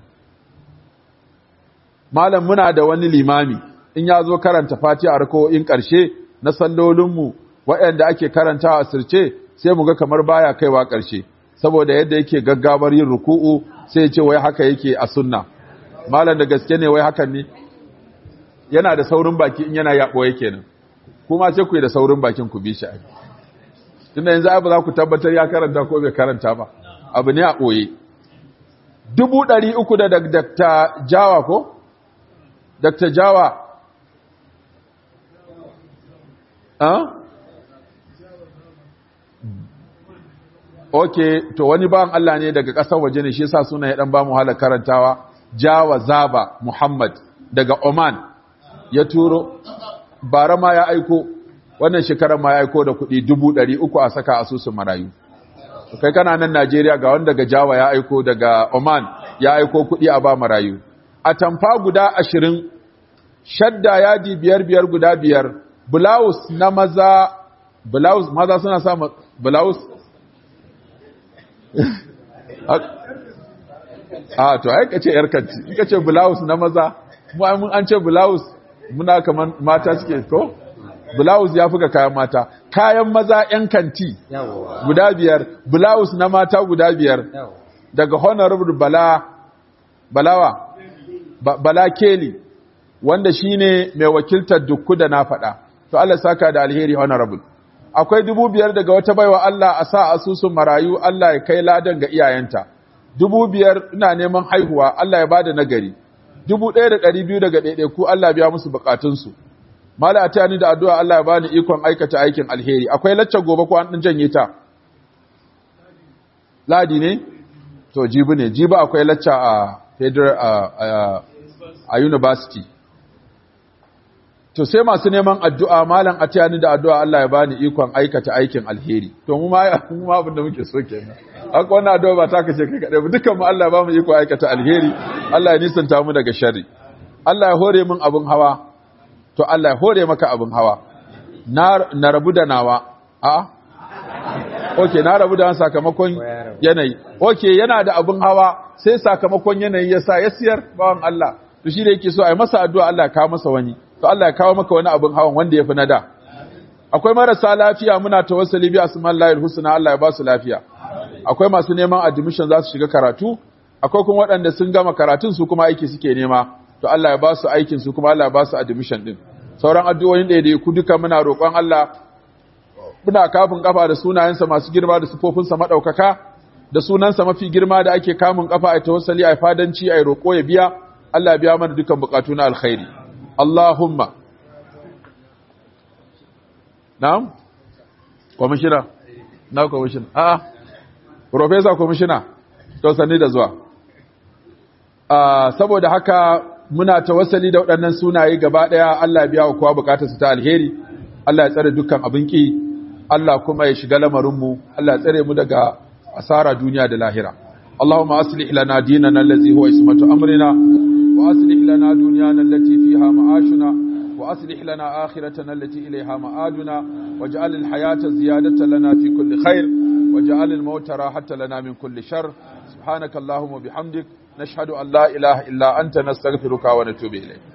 malam muna da wani limami in ya zo karanta fatiha rak'o'in ƙarshe na sallolinmu waɗanda ake karantawa a sirce sai mu ga kamar baya kaiwa ƙarshe saboda yadda yake gaggawar yin ruku'u sai ya ce wai haka yake a sunna malam da gaske ne wai hakan ne yana da saurin baki in yana yaɓo yake nan kuma sai ku yi da saurin bakin ku bi shi a tunda yanzu ai ba za ku tabbatar ya karanta ko bai karanta ba abu ne a ɓoye dubu ɗari uku da Dakta Jawa ko Dakta Jawa ah okay to wani bawan Allah ne daga ƙasar waje ne shi yasa suna ya dan ba mu hala karantawa Jawa Zaba Muhammad daga Oman ya turo bara ma ya aiko wannan shekarar ma ya aiko da kuɗi dubu ɗari uku a saka asusun marayu kai kana nan Najeriya ga wanda daga Jawa ya aiko daga Oman ya aiko kuɗi a ba marayu a tamfa guda ashirin shadda yadi biyar biyar guda biyar blouse na maza blouse maza suna sa blouse a to ai kace yar kanti in kace blouse na maza mu mun an ce blouse muna kaman mata suke ko blouse ya fuka kayan mata kayan maza yan kanti guda biyar blouse na mata guda biyar daga honorable bala balawa ba, bala keli wanda shine mai wakiltar dukku da na faɗa to Allah saka da alheri honorable akwai dubu biyar daga wata baiwa Allah a sa asusun marayu Allah ya kai ladan ga iyayenta dubu biyar ina neman haihuwa Allah ya bada nagari dubu ɗaya da ɗari biyu daga ɗaiɗaiku Allah biya musu bukatunsu mala ta ni da addu'a Allah ya bani ikon aikata aikin alheri akwai lacca gobe ko an ɗin janye ta ladi ne to jibi ne jibi akwai lacca a federal a, a university to sai masu neman addu'a malam a tayani da addu'a Allah ya bani ikon aikata aikin alheri to mu ma mu ma abin da muke so kenan haka wannan addu'a ba ta kace kai kadai ba dukkan mu Allah ya bamu ikon aikata alheri Allah ya nisanta mu daga sharri Allah ya hore min abin hawa to Allah ya hore maka abin hawa na na rabu da nawa a okay na rabu da sakamakon yanayi okay yana da abin hawa sai sakamakon yanayi yasa ya siyar bawan Allah to shi da yake so ai masa addu'a Allah ya kawo masa wani to Allah ya kawo maka wani abin hawan wanda ya fi na da akwai marasa lafiya muna tawassuli bi asma'illahil husna Allah ya ba su lafiya akwai masu neman admission za su shiga karatu akwai kuma waɗanda sun gama karatun su kuma aiki suke nema to Allah ya ba su aikin su kuma Allah ya ba su admission din sauran addu'o'in da yake ku duka muna roƙon Allah muna kafin kafa da sunayensa masu girma da sifofinsa madaukaka da sunansa mafi girma da ake kamun kafa ai tawassuli ai fadanci ai roƙo ya biya Allah ya biya mana dukan bukatu na alkhairi Allahumma na'am commissioner na commissioner ah professor commissioner to sani da zuwa ah saboda haka muna tawassali da waɗannan sunaye gaba daya Allah ya biya wa kowa bukatarsa ta alheri Allah ya tsare dukkan abin ki Allah kuma ya shiga lamarin mu Allah ya tsare mu daga asara duniya da lahira Allahumma aslih lana dinana allazi huwa ismatu amrina وأصلح لنا دنيانا التي فيها معاشنا وأصلح لنا آخرتنا التي إليها مآدنا واجعل الحياة زيادة لنا في كل خير واجعل الموت راحة لنا من كل شر سبحانك اللهم وبحمدك نشهد أن لا إله إلا أنت نستغفرك ونتوب إليك